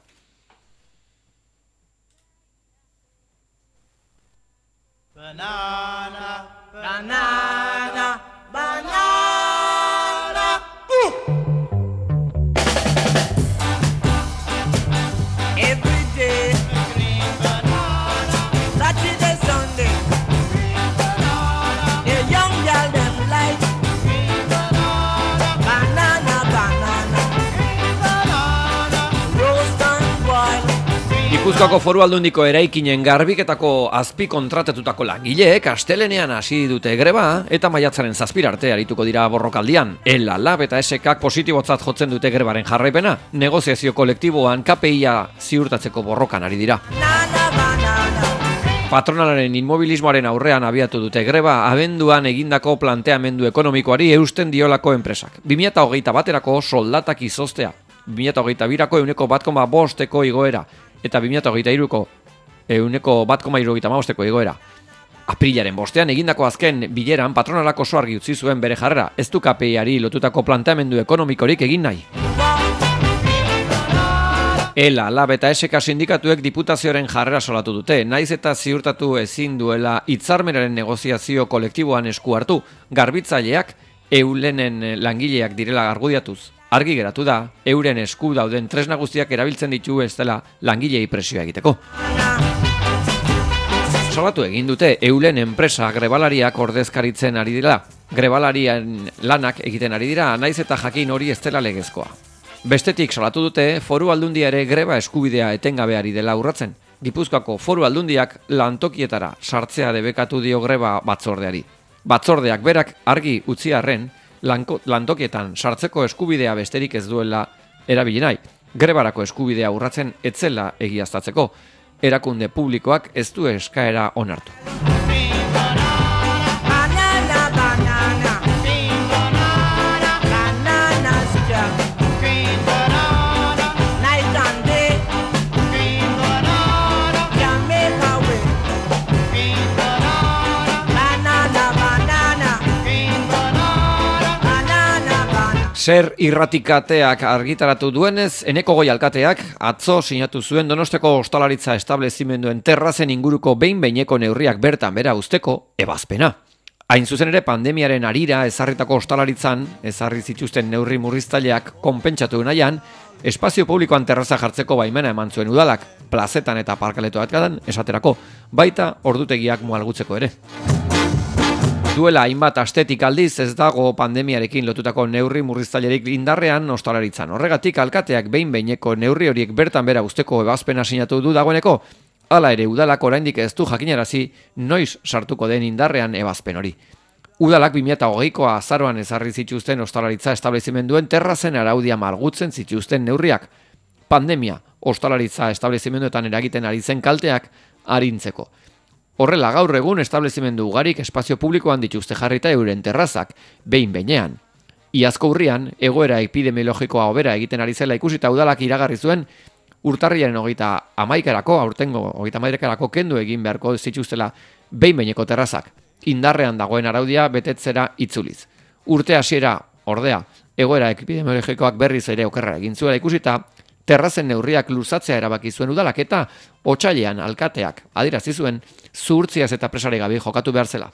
Banana, banana, banana. Uh! Every day. Gipuzkoako Foru Aldundiko eraikinen garbiketako azpi kontratatutako langileek astelenean hasi dute greba eta maiatzaren zazpira arte arituko dira borrokaldian. Ela, Lab eta Esekak positibotzat jotzen dute grebaren jarraipena, negoziazio kolektiboan K P I-a ziurtatzeko borrokan ari dira. Patronalaren inmobilismoaren aurrean abiatu dute greba abenduan egindako planteamendu ekonomikoari eusten diolako enpresak. bi mila hogeita baterako soldatak izoztea, bi mila hogeita birako euneko bat koma bosteko igoera, eta bi mila hogeita hiruko euneko bat koma hirurogeita hamabosteko igoera. Aprilaren bostean egindako azken bileran patronalak oso argi utzi zuen bere jarrera, ez du K P I-ari lotutako planteamendu ekonomikorik egin nahi. Ela, Lab eta Eseka sindikatuek diputazioaren jarrera solatu dute, naiz eta ziurtatu ezin duela hitzarmenaren negoziazio kolektiboan esku hartu, garbitzaileak Eulenen langileak direla argudiatuz, argi geratu da, euren esku dauden tresna guztiak erabiltzen ditu ez dela langilei presioa egiteko. Salatu egin dute Eulen enpresa grebalariak ordezkaritzen ari dira. Grebalarien lanak egiten ari dira, naiz eta jakin hori ez dela legezkoa. Bestetik salatu dute Foru Aldundia ere greba eskubidea etengabeari dela urratzen. Gipuzkoako Foru Aldundiak lantokietara sartzea debekatu dio greba batzordeari. Batzordeak berak argi utzi arren, lanko, lantokietan sartzeko eskubidea besterik ez duela erabili nahi. Grebarako eskubidea urratzen etzela egiaztatzeko. Erakunde publikoak ez du eskaera onartu. Zer irratikateak argitaratu duenez, Eneko Goi alkateak atzo sinatu zuen Donosteko ostalaritza establezimenduen terrazen inguruko behin-behineko neurriak bertan bera usteko ebazpena. Hain zuzen ere pandemiaren harira ezarritako ostalaritzan, ezarri zituzten neurri murriztaileak konpentsatu nahian, espazio publikoan terraza jartzeko baimena eman zuen udalak, plazetan eta parkaletoatkadan esaterako, baita ordutegiak mualgutzeko ere. Duela hainbat astetik aldiz ez dago pandemiarekin lotutako neurri murriztailerik indarrean ostalaritzan. Horregatik alkateak behin-behineko neurri horiek bertan bera usteko ebazpena sinatu du dagoeneko, hala ere udalak oraindik ez du jakinarazi noiz sartuko den indarrean ebazpen hori. Udalak bi mila hogeiko azaroan ezarri zituzten ostalaritza establezimenduen terrazen araudia malgutzen zituzten neurriak. Pandemia ostalaritza establezimenduetan eragiten ari zen kalteak arintzeko. Horrela gaur egun establezimendu ugarik espazio publikoan dituzte jarrita euren terrazak, behin-behinean. Iazko urrian, egoera epidemiologikoa hobera egiten ari zela ikusita udalak iragarri zuen, urtarriaren hogeita hamaikarako, aurtengo hogeita hamaikarako kendu egin beharko zituztela behin-behineko terrazak. Indarrean dagoen araudia betetzera itzuliz. Urte hasiera ordea, egoera epidemiologikoak berriz ere okerra egin zuela ikusita, terrazen neurriak luzatzea erabaki zuen udalak eta otsailean alkateak adierazi zuen zuhurtziaz eta presare gabe jokatu behar zela.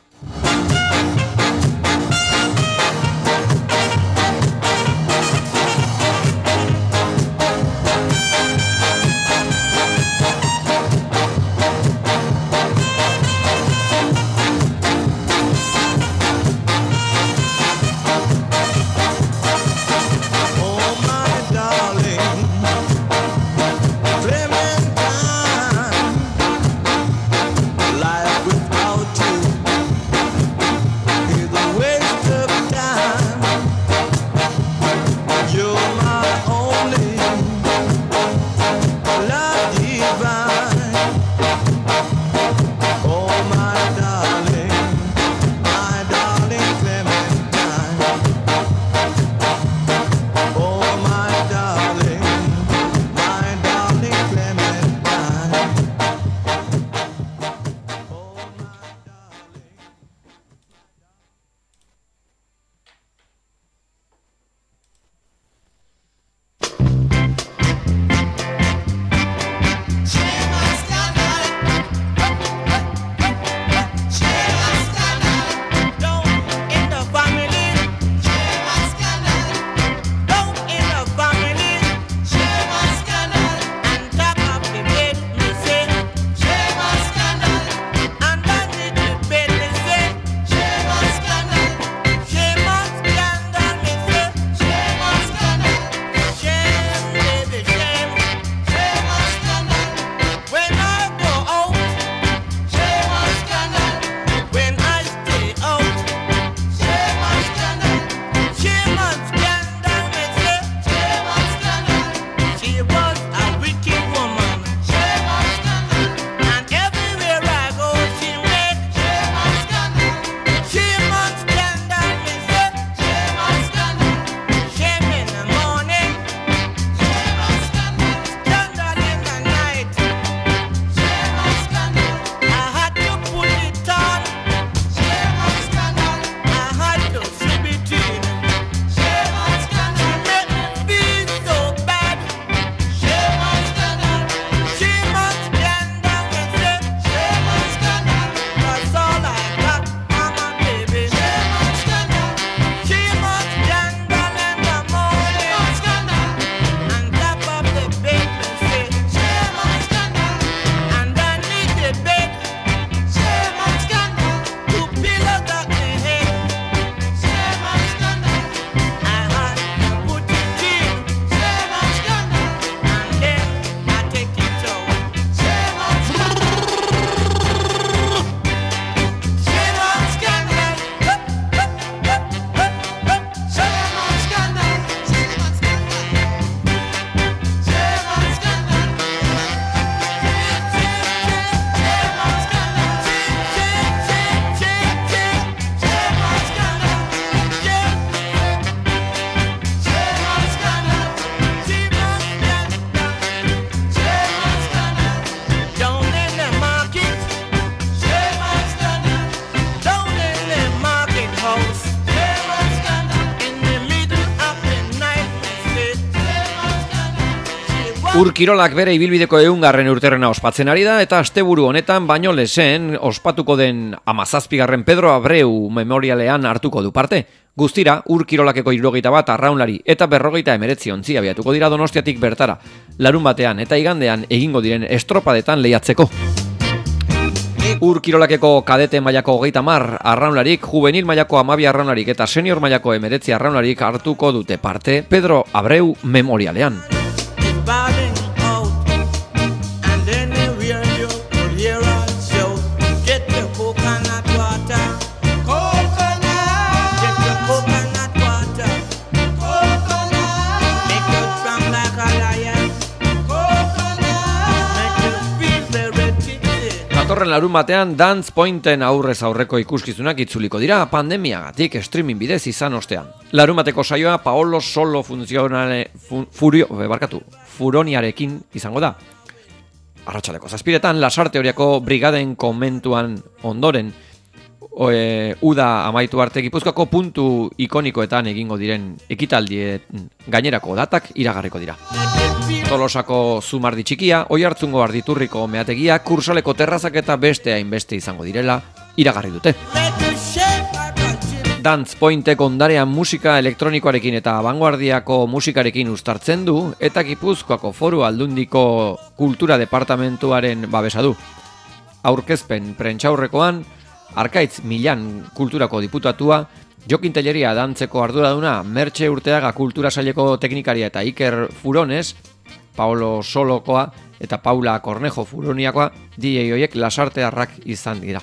Ur Kirolak bere ibilbideko ehungarren urterrena ospatzen ari da eta asteburu honetan baino lehen ospatuko den hamazazpigarren Pedro Abreu memorialean hartuko du parte. Guztira, Ur Kirolakeko hirurogeita bat arraunlari eta berrogeita emeretzi ontzi abiatuko dira Donostiatik bertara, larun batean eta igandean egingo diren estropadetan lehiatzeko. Ur Kirolakeko kadete mailako hogeita mar arraunlarik, juvenil mailako hamabi arraunlarik eta senior mailako emeretzi arraunlarik hartuko dute parte Pedro Abreu memorialean. Bowing out, and then we are you could hear us shout, get your coconut water, coconut, get your coconut water, coconut, make you strong like a lion, coconut, make you feel very tipsy. Datorren larun batean Dance Pointen aurrez aurreko ikuskizunak itzuliko dira pandemiagatik streaming bidez izan ostean. Larun bateko saioa Paolo Solo funzionale fun, furio, barkatu, Furoniarekin izango da. Arratsaleko zazpiretan Lasarte Horiako brigaden komentuan ondoren e, uda amaitu arte Gipuzkoako puntu ikonikoetan egingo diren ekitaldien gainerako datak iragarriko dira. Tolosako Zumardi txikia, Oiartzungo Arditurriko meategia, Kursaleko terrazak eta beste hainbeste izango direla iragarri dute. Dance Pointek ondarean musika elektronikoarekin eta abanguardiako musikarekin uztartzen du eta Gipuzkoako Foru Aldundiko Kultura Departamentuaren babesa du. Aurkezpen prentsaurrekoan Arkaitz Milan kulturako diputatua, Jokin Telleria dantzeko arduraduna, Mertxe Urteaga kultura saileko teknikaria eta Iker Furones, Paolo Solokoa eta Paula Cornejo Furoniakoa, D J hoiek lasartearrak izan dira.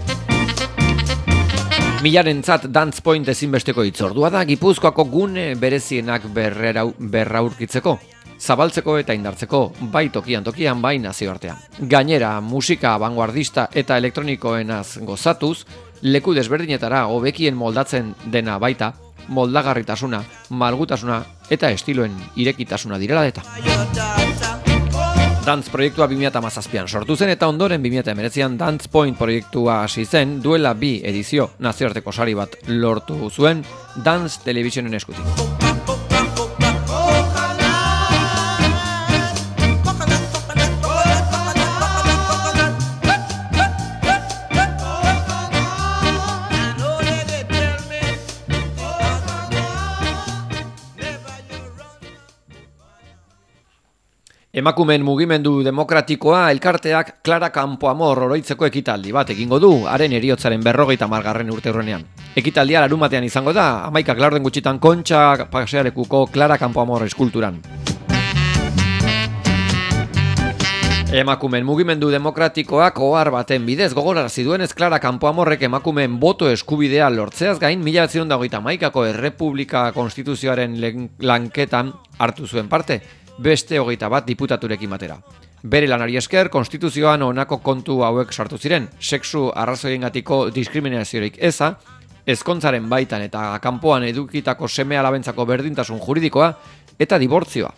Milarentzat Dance Point ezinbesteko hitzordua da Gipuzkoako gune berezienak berraurkitzeko, zabaltzeko eta indartzeko, bai tokian tokian, bai nazioartean. Gainera, musika abanguardista eta elektronikoenaz gozatuz, leku desberdinetara hobekien moldatzen dena baita, moldagarritasuna, malgutasuna eta estiloen irekitasuna direla eta. Dance proiektua bi mila hamazazpian sortu zen eta ondoren bi mila hemeretzian Dance Point proiektua hasi zen duela bi edizio nazioarteko sari bat lortu zuen Dance Televisionen eskutik. Emakumeen mugimendu demokratikoa elkarteak Clara Campoamor oroitzeko ekitaldi bat egingo du, haren heriotzaren berrogeita hamargarren urteurrenean. Ekitaldia larun batean izango da, hamaikak laurden gutxitan Kontxa pasealekuko Clara Campoamor eskulturan. Emakumeen mugimendu demokratikoak ohar baten bidez gogorarazi duenez Clara Campoamorrek emakumeen boto eskubidea lortzeaz gain mila bederatziehun eta hogeita hamaikako Errepublika Konstituzioaren lanketan hartu zuen parte, beste hogeita bat diputaturekin batera. Bere lanari esker, konstituzioan honako kontu hauek sartu ziren, sexu arrazoiengatiko diskriminaziorik eza, ezkontzaren baitan eta kanpoan edukitako seme alabentzako berdintasun juridikoa eta dibortzioa.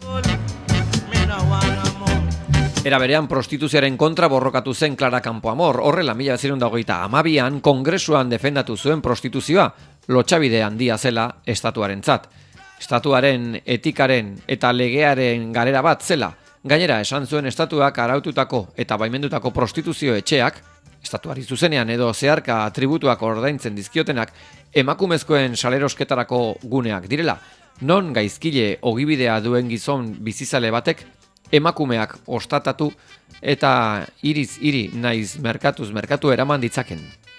Era berean prostituzioaren kontra borrokatu zen Clara Campoamor, horrela mila bederatziehun eta hogeita hamabian kongresuan defendatu zuen prostituzioa, lotxabide handia zela estatuarentzat. Estatuaren, etikaren eta legearen galera bat zela. Gainera, esan zuen estatuak araututako eta baimendutako prostituzio etxeak, estatuari zuzenean edo zeharka tributuak ordaintzen dizkiotenak, emakumezkoen salerosketarako guneak direla, non gaizkile ogibidea duen gizon bizizale batek, emakumeak ostatatu eta iriz iri naiz merkatuz merkatu eraman ditzaken.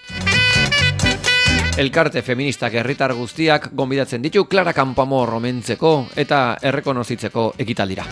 Elkarte feministak herritar guztiak gonbidatzen ditu Clara Campoamor omentzeko eta errekonozitzeko ekitaldira.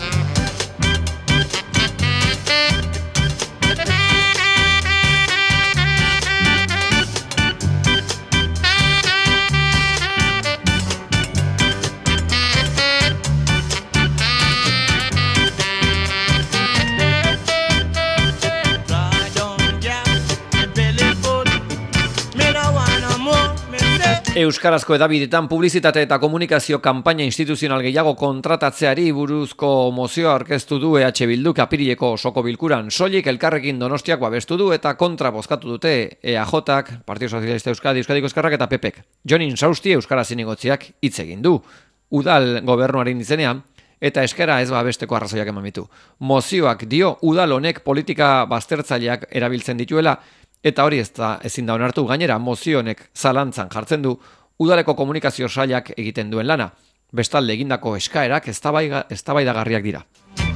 Euskarazko edabidetan publizitate eta komunikazio kanpaina instituzional gehiago kontratatzeari buruzko mozioa aurkeztu du E H Bilduk apirileko osoko bilkuran. Soilik Elkarrekin Donostiak babestu du eta kontra bozkatu dute E A Jak, Partido Socialista Euskadi, Euskadiko Ezkerrak eta P Pek. Jon Insausti Euskaraz zinegotziak hitz egin du. Udal gobernuaren izenean, eta eskera ez babesteko arrazoiak eman ditu. Mozioak dio udal honek politika baztertzaileak erabiltzen dituela, eta hori ez da ezin da onartu. Gainera, mozio honek zalantzan jartzen du udaleko komunikazio sailak egiten duen lana. Bestalde egindako eskaerak eztabaidagarriak dira.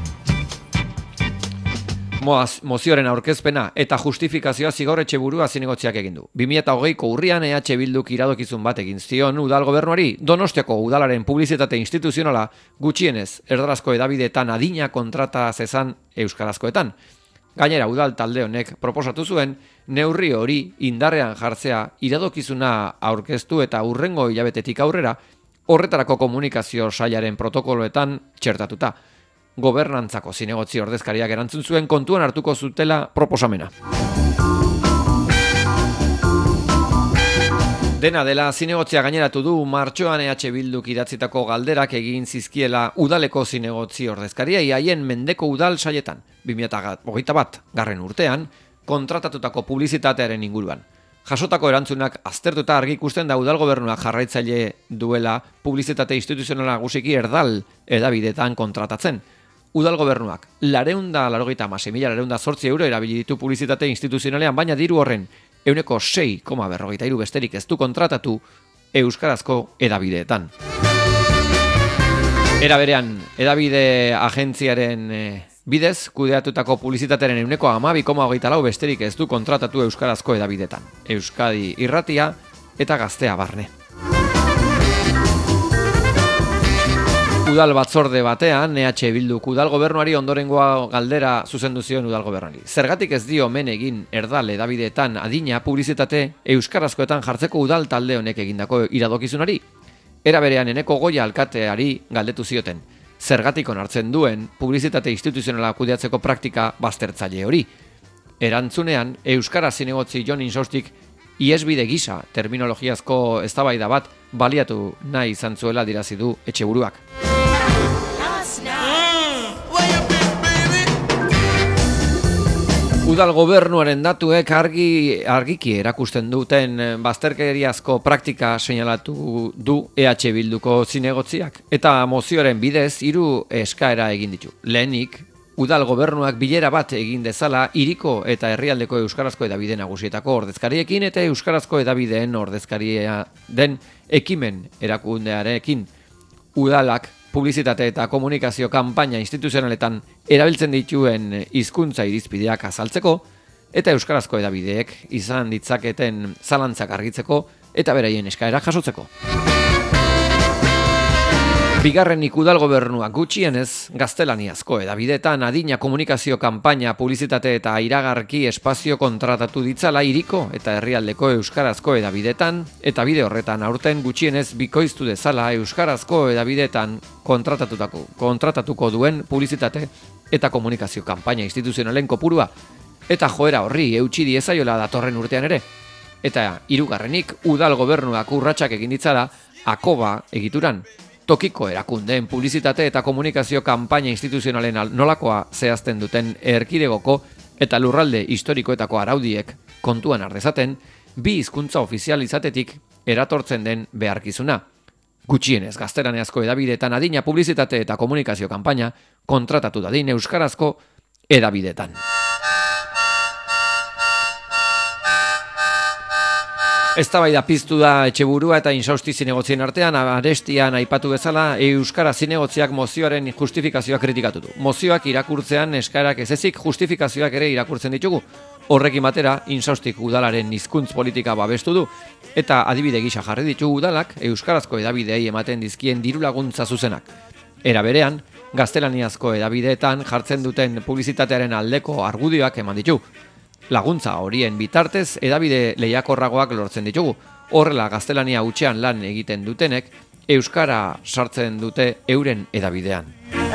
Mozioaren aurkezpena eta justifikazioa Zigor Etxeburua zinegotziak egin du. bi mila hogeiko urrian E H Bilduk iradokizun bat egin zion udal gobernuari Donostiako udalaren publizitate instituzionala gutxienez erdarazko edabideetan adina kontrata zezan euskarazkoetan. Gainera udal talde honek proposatu zuen neurri hori indarrean jartzea iradokizuna aurkeztu eta hurrengo hilabetetik aurrera horretarako komunikazio sailaren protokoloetan txertatuta. Gobernantzako zinegotzi ordezkariak erantzun zuen kontuan hartuko zutela proposamena. Dena dela, zinegotzia gaineratu du martxoan E H Bilduk idatzitako galderak egin zizkiela udaleko zinegotzi ordezkariei haien mendeko udal saietan, bi mila hogeita bat garren urtean, kontratatutako publizitatearen inguruan. Jasotako erantzunak aztertuta argi ikusten da udal gobernuak jarraitzaile duela publizitate instituzionala guziki erdal edabidetan kontratatzen. Udal gobernuak lareunda larogeita hamasei mila lareunda zortzi euro erabili ditu publizitate instituzionalean, baina diru horren ehuneko sei koma berrogeita hiru besterik ez du kontratatu euskarazko edabideetan. Era berean, edabide agentziaren e, bidez, kudeatutako publizitatearen ehuneko hamabi koma hogeita lau besterik ez du kontratatu euskarazko edabideetan. Euskadi Irratia eta Gaztea barne. Udal batzorde batean, E H Bilduk udal gobernuari ondorengoa galdera zuzendu zion udal gobernuari. Zergatik ez dio men egin erdal edabideetan adina publizitate euskarazkoetan jartzeko udal talde honek egindako iradokizunari? Era berean Eneko Goia alkateari galdetu zioten. Zergatik onartzen duen publizitate instituzionala kudeatzeko praktika baztertzaile hori? Erantzunean, euskara zinegotzi Jon Insaustik iesbide gisa terminologiazko eztabaida bat baliatu nahi izan zuela adierazi du Etxeburuak. Udal gobernuaren datuek argi argiki erakusten duten bazterkeriazko praktika seinalatu du E H Bilduko zinegotziak eta mozioaren bidez hiru eskaera egin ditu. Lehenik, udal gobernuak bilera bat egin dezala hiriko eta herrialdeko euskarazko edabide nagusietako ordezkariekin eta euskarazko edabideen ordezkaria den ekimen erakundearekin. Udalak publizitate eta komunikazio kanpaina instituzionaletan erabiltzen dituen hizkuntza irizpideak azaltzeko eta euskarazko edabideek izan ditzaketen zalantzak argitzeko eta beraien eskaera jasotzeko. Bigarrenik udal gobernuak gutxienez gaztelaniazko edabideetan adina komunikazio kanpaina, publizitate eta iragarki espazio kontratatu ditzala hiriko eta herrialdeko euskarazko edabideetan eta bide horretan aurten gutxienez bikoiztu dezala euskarazko edabideetan kontratatutako kontratatuko duen publizitate eta komunikazio kanpaina instituzionalen kopurua eta joera horri eutsi diezaiola datorren urtean ere. Eta hirugarrenik udal gobernuak urratsak egin ditzala akoba egituran. Tokiko erakundeen publizitate eta komunikazio kanpaina instituzionalen nolakoa zehazten duten erkidegoko eta lurralde historikoetako araudiek kontuan ardezaten, bi hizkuntza ofizial izatetik eratortzen den beharkizuna. Gutxienez gaztelaniazko edabideetan adina publizitate eta komunikazio kanpaina kontratatu dadin euskarazko edabideetan. Eztabaida piztu da Etxeburua eta Insausti zinegotzien artean, arestian aipatu bezala, euskara zinegotziak mozioaren justifikazioa kritikatu du. Mozioak irakurtzean eskaerak ez ezik justifikazioak ere irakurtzen ditugu. Horrekin batera, Insaustik udalaren hizkuntz politika babestu du, eta adibide gisa jarri ditu udalak euskarazko edabideei ematen dizkien diru laguntza zuzenak. Era berean, gaztelaniazko edabideetan jartzen duten publizitatearen aldeko argudioak eman ditu. Laguntza horien bitartez edabide lehiakorragoak lortzen ditugu. Horrela gaztelania hutsean lan egiten dutenek euskara sartzen dute euren edabidean.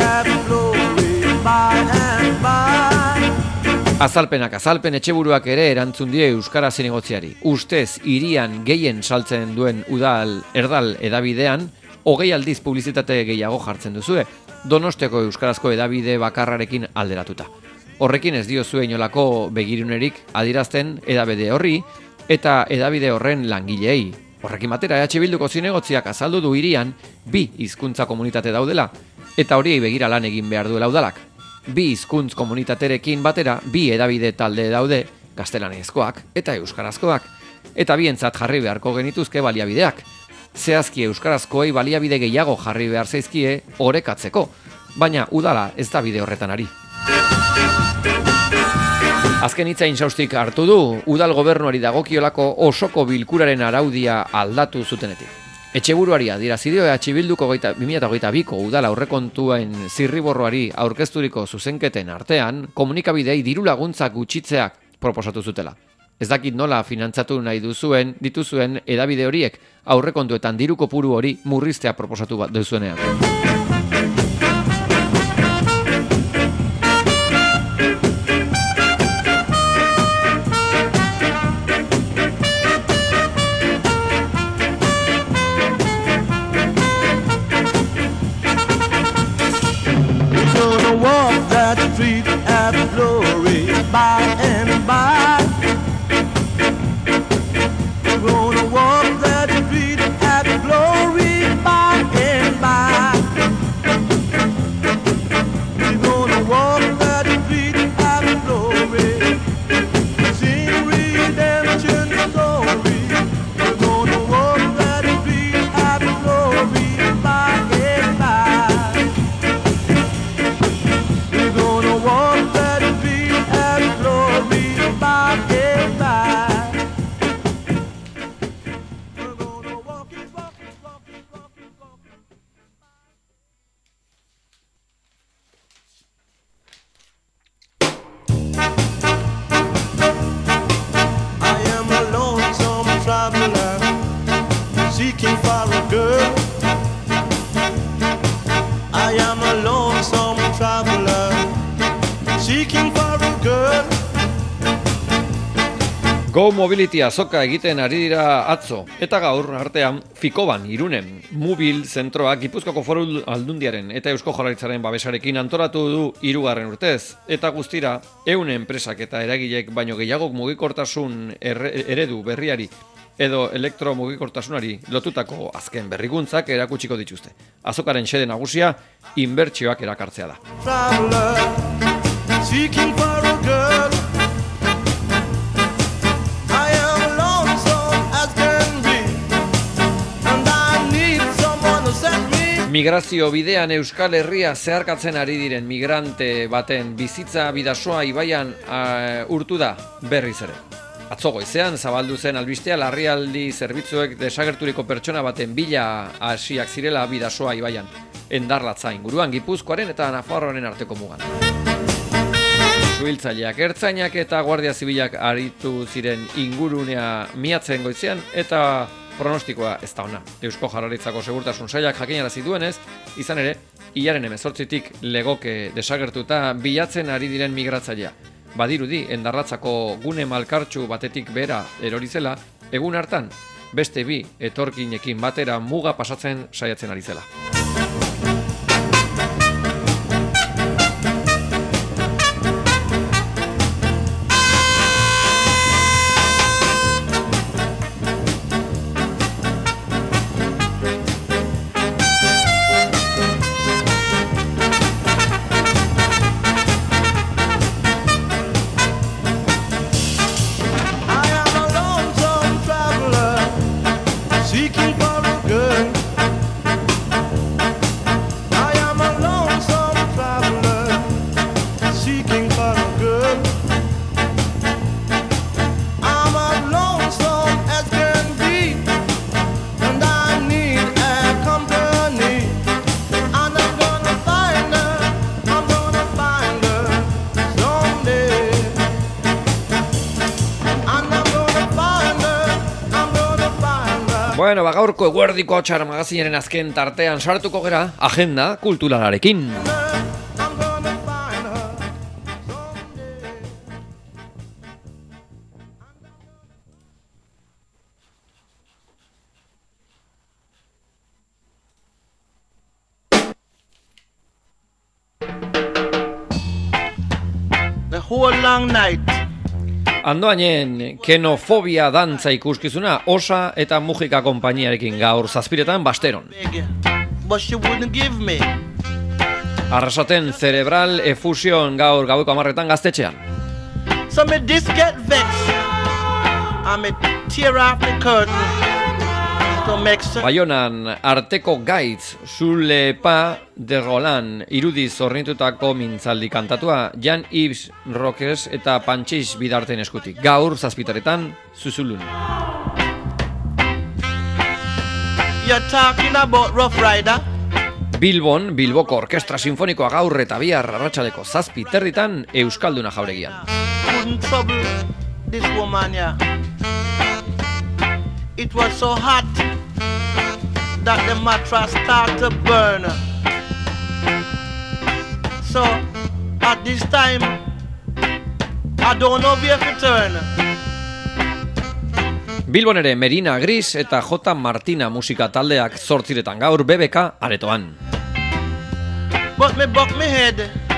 Azalpenak azalpen Etxeburuak ere erantzun die euskara zinegotziari. Ustez hirian gehien saltzen duen udal erdal edabidean hogei aldiz publizitate gehiago jartzen duzue, Donostiako euskarazko edabide bakarrarekin alderatuta. Horrekin ez diozu inolako begirunerik adierazten edabide horri eta edabide horren langileei. Horrekin batera E H Bilduko zinegotziak azaldu du hirian bi hizkuntza komunitate daudela eta horiei begira lan egin behar duela udalak. Bi hizkuntz komunitaterekin batera bi hedabide talde daude, gaztelanezkoak eta euskarazkoak, eta bientzat jarri beharko genituzke baliabideak. Zehazki euskarazkoei baliabide gehiago jarri behar zaizkie orekatzeko, baina udala ez da bide horretan ari. Azken hitza insaustik hartu du, udal gobernuari dagokiolako osoko bilkuraren araudia aldatu zutenetik. Etxeburuari adierazi dio E H Bilduko bi mila hogeita biko udal aurrekontuen zirriborroari aurkezturiko zuzenketen artean, komunikabidei diru laguntzak gutxitzeak proposatu zutela. Ez dakit nola finantzatu nahi duzuen, dituzuen hedabide horiek aurrekontuetan diru kopuru hori murriztea proposatu bat duzuenean. Go Mobility azoka egiten ari dira atzo, eta gaur artean Fikoban, Irunen, Mobil zentroak Gipuzkoako Foru Aldundiaren eta Eusko Jaurlaritzaren babesarekin antolatu du hirugarren urtez, eta guztira ehun enpresak eta eragilek baino gehiagok mugikortasun eredu berriari edo elektromugikortasunari lotutako azken berrikuntzak erakutsiko dituzte. Azokaren xede nagusia inbertsioak erakartzea da. Migrazio bidean Euskal Herria zeharkatzen ari diren migrante baten bizitza bidasoa ibaian uh, urtu da berriz ere. Atzo goizean zabaldu zen albistea larrialdi zerbitzuek desagerturiko pertsona baten bila hasiak zirela bidasoa ibaian, Endarlatza inguruan Gipuzkoaren eta Nafarroaren arteko mugan. Suhiltzaileak, ertzainak eta Guardia Zibilak aritu ziren ingurunea miatzen goizean eta pronostikoa ez da ona. Eusko Jaurlaritzako Segurtasun Sailak jakinarazi duenez, izan ere, hilaren hemezortzitik legoke desagertuta bilatzen ari diren migratzailea. Badirudi, Endarlatzako gune malkartsu batetik bera erori zela, egun hartan, beste bi etorkinekin batera muga pasatzen saiatzen ari zela. Bueno, ba, gaurko eguerdiko txar magazinaren azken tartean sartuko gera agenda kulturalarekin. The whole long night. Andoainen, kenofobia dantza ikuskizuna Osa eta Mujika konpainiarekin gaur zazpiretan Basteron. But she wouldn't give me. Arrasaten Cerebral Effusion gaur gaueko hamarretan Gaztetxean. So me this get vexed and me tear off the curtain to make sure. Baionan Arteko Gaitz Zule Pa de Roland irudiz hornitutako mintzaldi kantatua Jan Yves Rockers eta Pantxix Bidarten eskutik. Gaur zazpitaretan Zuzulun. You're talking about Rough Rider? Bilbon, Bilboko Orkestra Sinfonikoa gaur eta bihar arratsaleko zazpi terditan Euskalduna Jauregian. Couldn't trouble this woman, yeah. It was so hot that the mattress started to burn. So, at this time, I don't know where to turn. Bilbon ere Merina Gris eta J. Martina musika taldeak zortziretan gaur B B K aretoan. But me buck me head.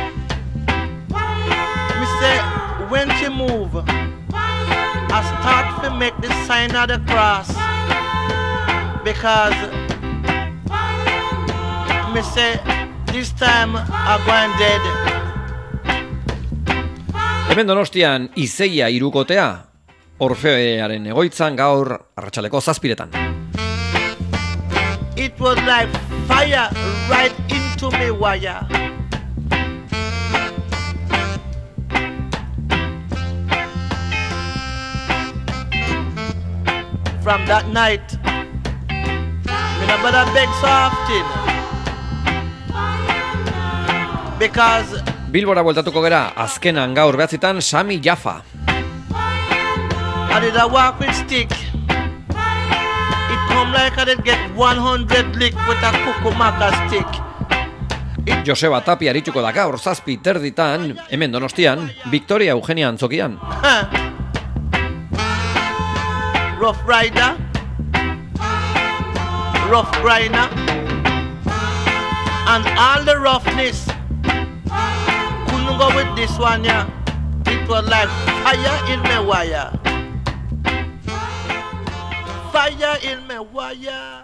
Me say, when she move, I start to make the sign of the cross. Because me say, this time I'm going dead. Hemen Donostian Izeia hirukotea, Orfeoaren egoitzan gaur arratsaleko zazpiretan. It was like fire right into me wire. From that night, me no better beg so often. Because Bilbora bueltatuko gera azkenan gaur behatzitan Sami Jaffa. I did a walk with stick. It come like I did get one hundred lick with a cucumaca stick. Joseba Tapia arituko da gaur zazpi terditan, hemen Donostian, Victoria Eugenia Antzokian. Rough Rider, Rough Grinder, and all the roughness couldn't go with this one, yeah. It was like fire in my wire. Fire in my wire.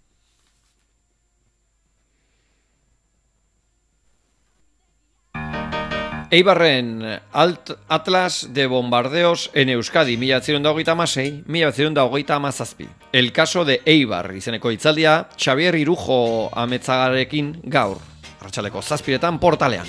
Eibarren Alt Atlas de Bombardeos en Euskadi mila bederatziehun eta hogeita hamasei mila bederatziehun eta hogeita hamazazpi. El caso de Eibar izeneko hitzaldia Xabier Irujo Ametzagarekin gaur arratsaleko zazpiretan Portalean.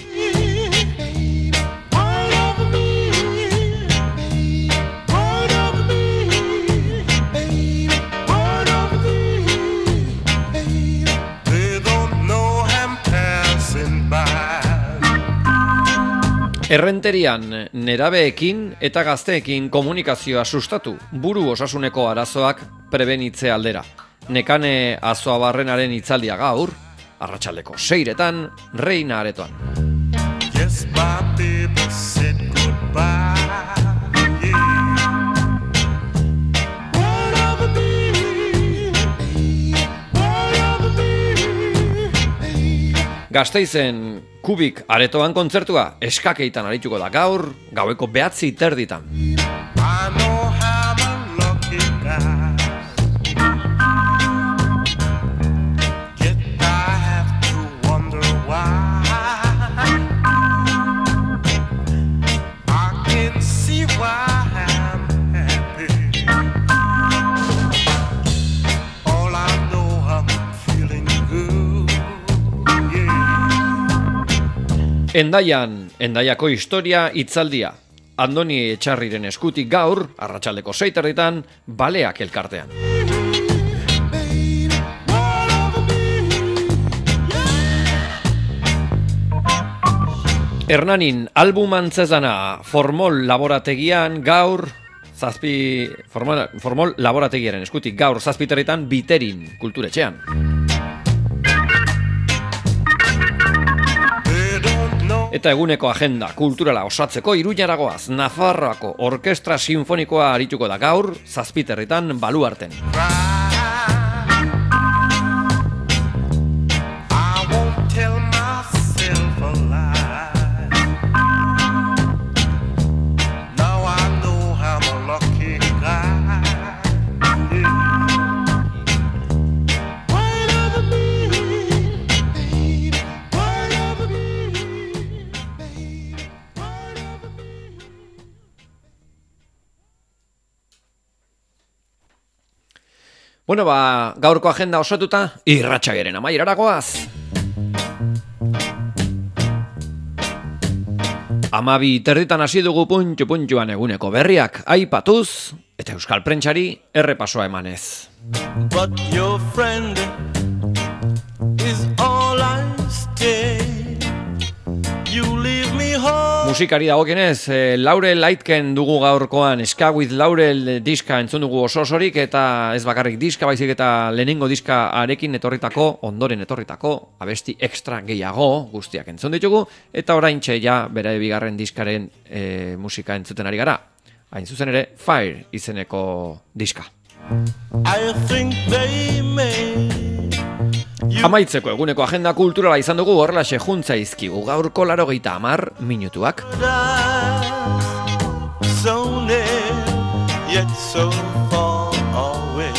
Errenterian nerabeekin eta gazteekin komunikazioa sustatu, buru osasuneko arazoak prebenitze aldera. Nekane Azoabarrenaren hitzaldia gaur, arratsaldeko seiretan, Reina aretoan. Yes, my baby said goodbye. Gasteizen Kubik aretoan kontzertua eskakeitan arituko da gaur, gaueko behatzi terditan. Endaian, Endaiako historia hitzaldia. Andoni Etxarriren eskutik gaur, arratsaldeko sei terditan, Baleak elkartean. Hernanin album antzezana Formol laborategian gaur, zazpi, formol, formol laborategiaren eskutik gaur zazpi terditan Biterin kulturetxean. Eta eguneko agenda kulturala osatzeko Iruñaragoaz Nafarroako Orkestra Sinfonikoa arituko da gaur, zazpiterritan Baluarten. Bueno, ba, gaurko agenda osatuta, irratsaioaren amaierara goaz. Amabi terditan hasi dugu puntxu-puntxuan eguneko berriak aipatuz, eta euskal prentsari errepasoa emanez. But your friend is all I stay. You leave me home. Musikari dagokienez, eh, Laurel Aitken dugu gaurkoan, Ska with Laurel diska entzun dugu oso-osorik, eta ez bakarrik diska, baizik eta lehenengo diska arekin etorritako, ondoren etorritako, abesti extra gehiago guztiak entzun ditugu, eta oraintxe ja bere bigarren diskaren eh, musika entzuten ari gara. Hain zuzen ere, Fire izeneko diska. I think they may. Amaitzeko eguneko agenda kulturala izan dugu horrelaxe juntza izkigu gaurko laurogeita hamar minutuak. So near, yet so far away.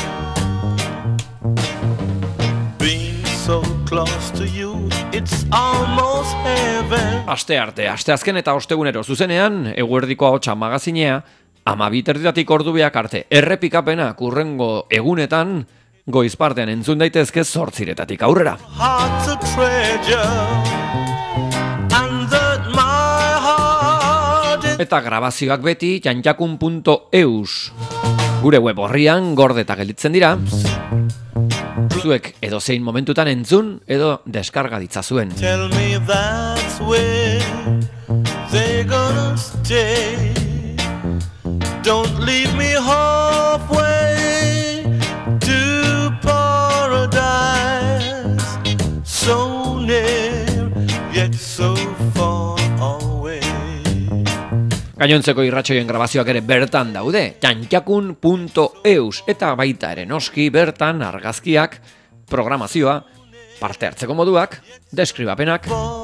Being so close to you, it's almost heaven. Aste arte, aste azken eta ostegunero zuzenean, eguerdiko ahotsa magazinea, amabi terditatik ordubiak arte, errepikapena kurrengo egunetan, goizpartean entzun daitezke zortziretatik aurrera. Heart's a treasure, and that my heart is. Eta grabazioak beti jantjakun puntu eus gure web horrian gordeta gelditzen dira. Zuek edozein momentutan entzun edo deskarga ditzazuen. Tell me that's where they're gonna stay. Don't leave me halfway to paradise. So near, yet so far away. Gainontzeko irratsaioen grabazioak ere bertan daude, jantjakun puntu eus, eta baita ere noski bertan argazkiak, programazioa, parte hartzeko moduak, deskribapenak,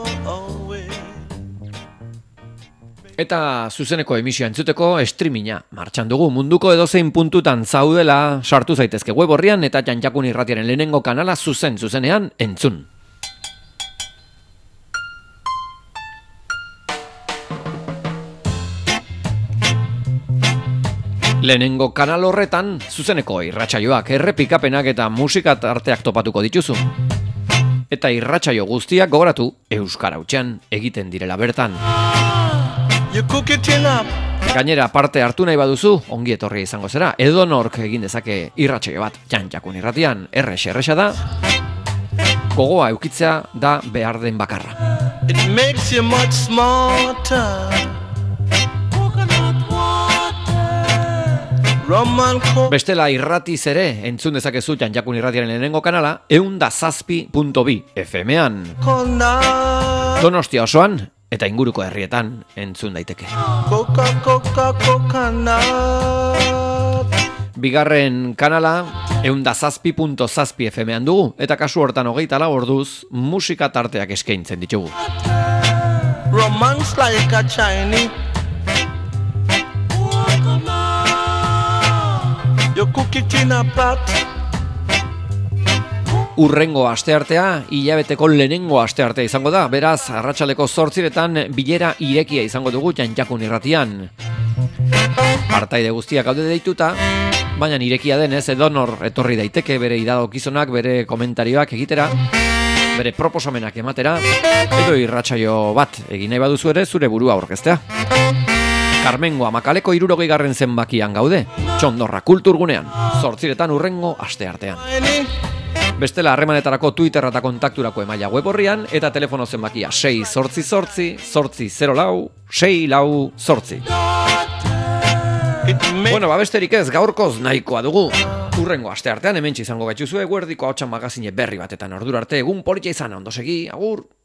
eta zuzeneko emisioa entzuteko streaminga martxan dugu. Munduko edozein puntutan zaudela sartu zaitezke web horrian eta jantjakun irratiaren lehenengo kanala zuzen zuzenean entzun. Lehenengo kanal horretan zuzeneko irratsaioak, errepikapenak eta musika arteak topatuko dituzu. Eta irratsaio guztiak gogoratu euskara hutsean egiten direla bertan. You cook it in up. Gainera parte hartu nahi baduzu, ongi etorria izango zera, edonork egin dezake irratsaio bat jantjakun irratian, errexe errexa da, gogoa eukitzea da behar den bakarra. It makes you much smarter. Rum and coke. Bestela irratiz ere entzun dezakezu jantjakun irratiaren lehenengo kanala, ehun eta zazpi puntu bi F M-an. Donostia osoan eta inguruko herrietan entzun daiteke. Coca, coca, coconut. Bigarren kanala ehun eta zazpi puntu zazpi F M-an dugu, eta kasu hortan hogeita lau orduz musika tarteak eskaintzen ditugu. Romance like a Chinese. You cook it in a pot. Urrengo asteartea, hilabeteko lehenengo asteartea izango da, beraz, arratsaleko zortziretan bilera irekia izango dugu jantjakun irratian. Partaide guztiak gaude deituta, baina irekia denez edonor etorri daiteke bere idadokizunak, bere komentarioak egitera, bere proposamenak ematera, edo irratsaio bat egin nahi baduzu ere zure burua aurkeztea. Karmengo Amakaleko hirurogei garren zenbakian gaude, Txondorra kulturgunean, zortziretan urrengo asteartean. Bestela harremanetarako Twitter eta kontakturako emaila web horrian, eta telefono zenbakia sei zortzi zortzi, zortzi zero lau, sei lau zortzi. Bueno, babesterik ez, gaurkoz nahikoa dugu. Urrengo asteartean hementsi izango gaituzue, eguerdiko ahotsa magazine berri batetan ordura arte, egun politia izan, ondo segi, agur!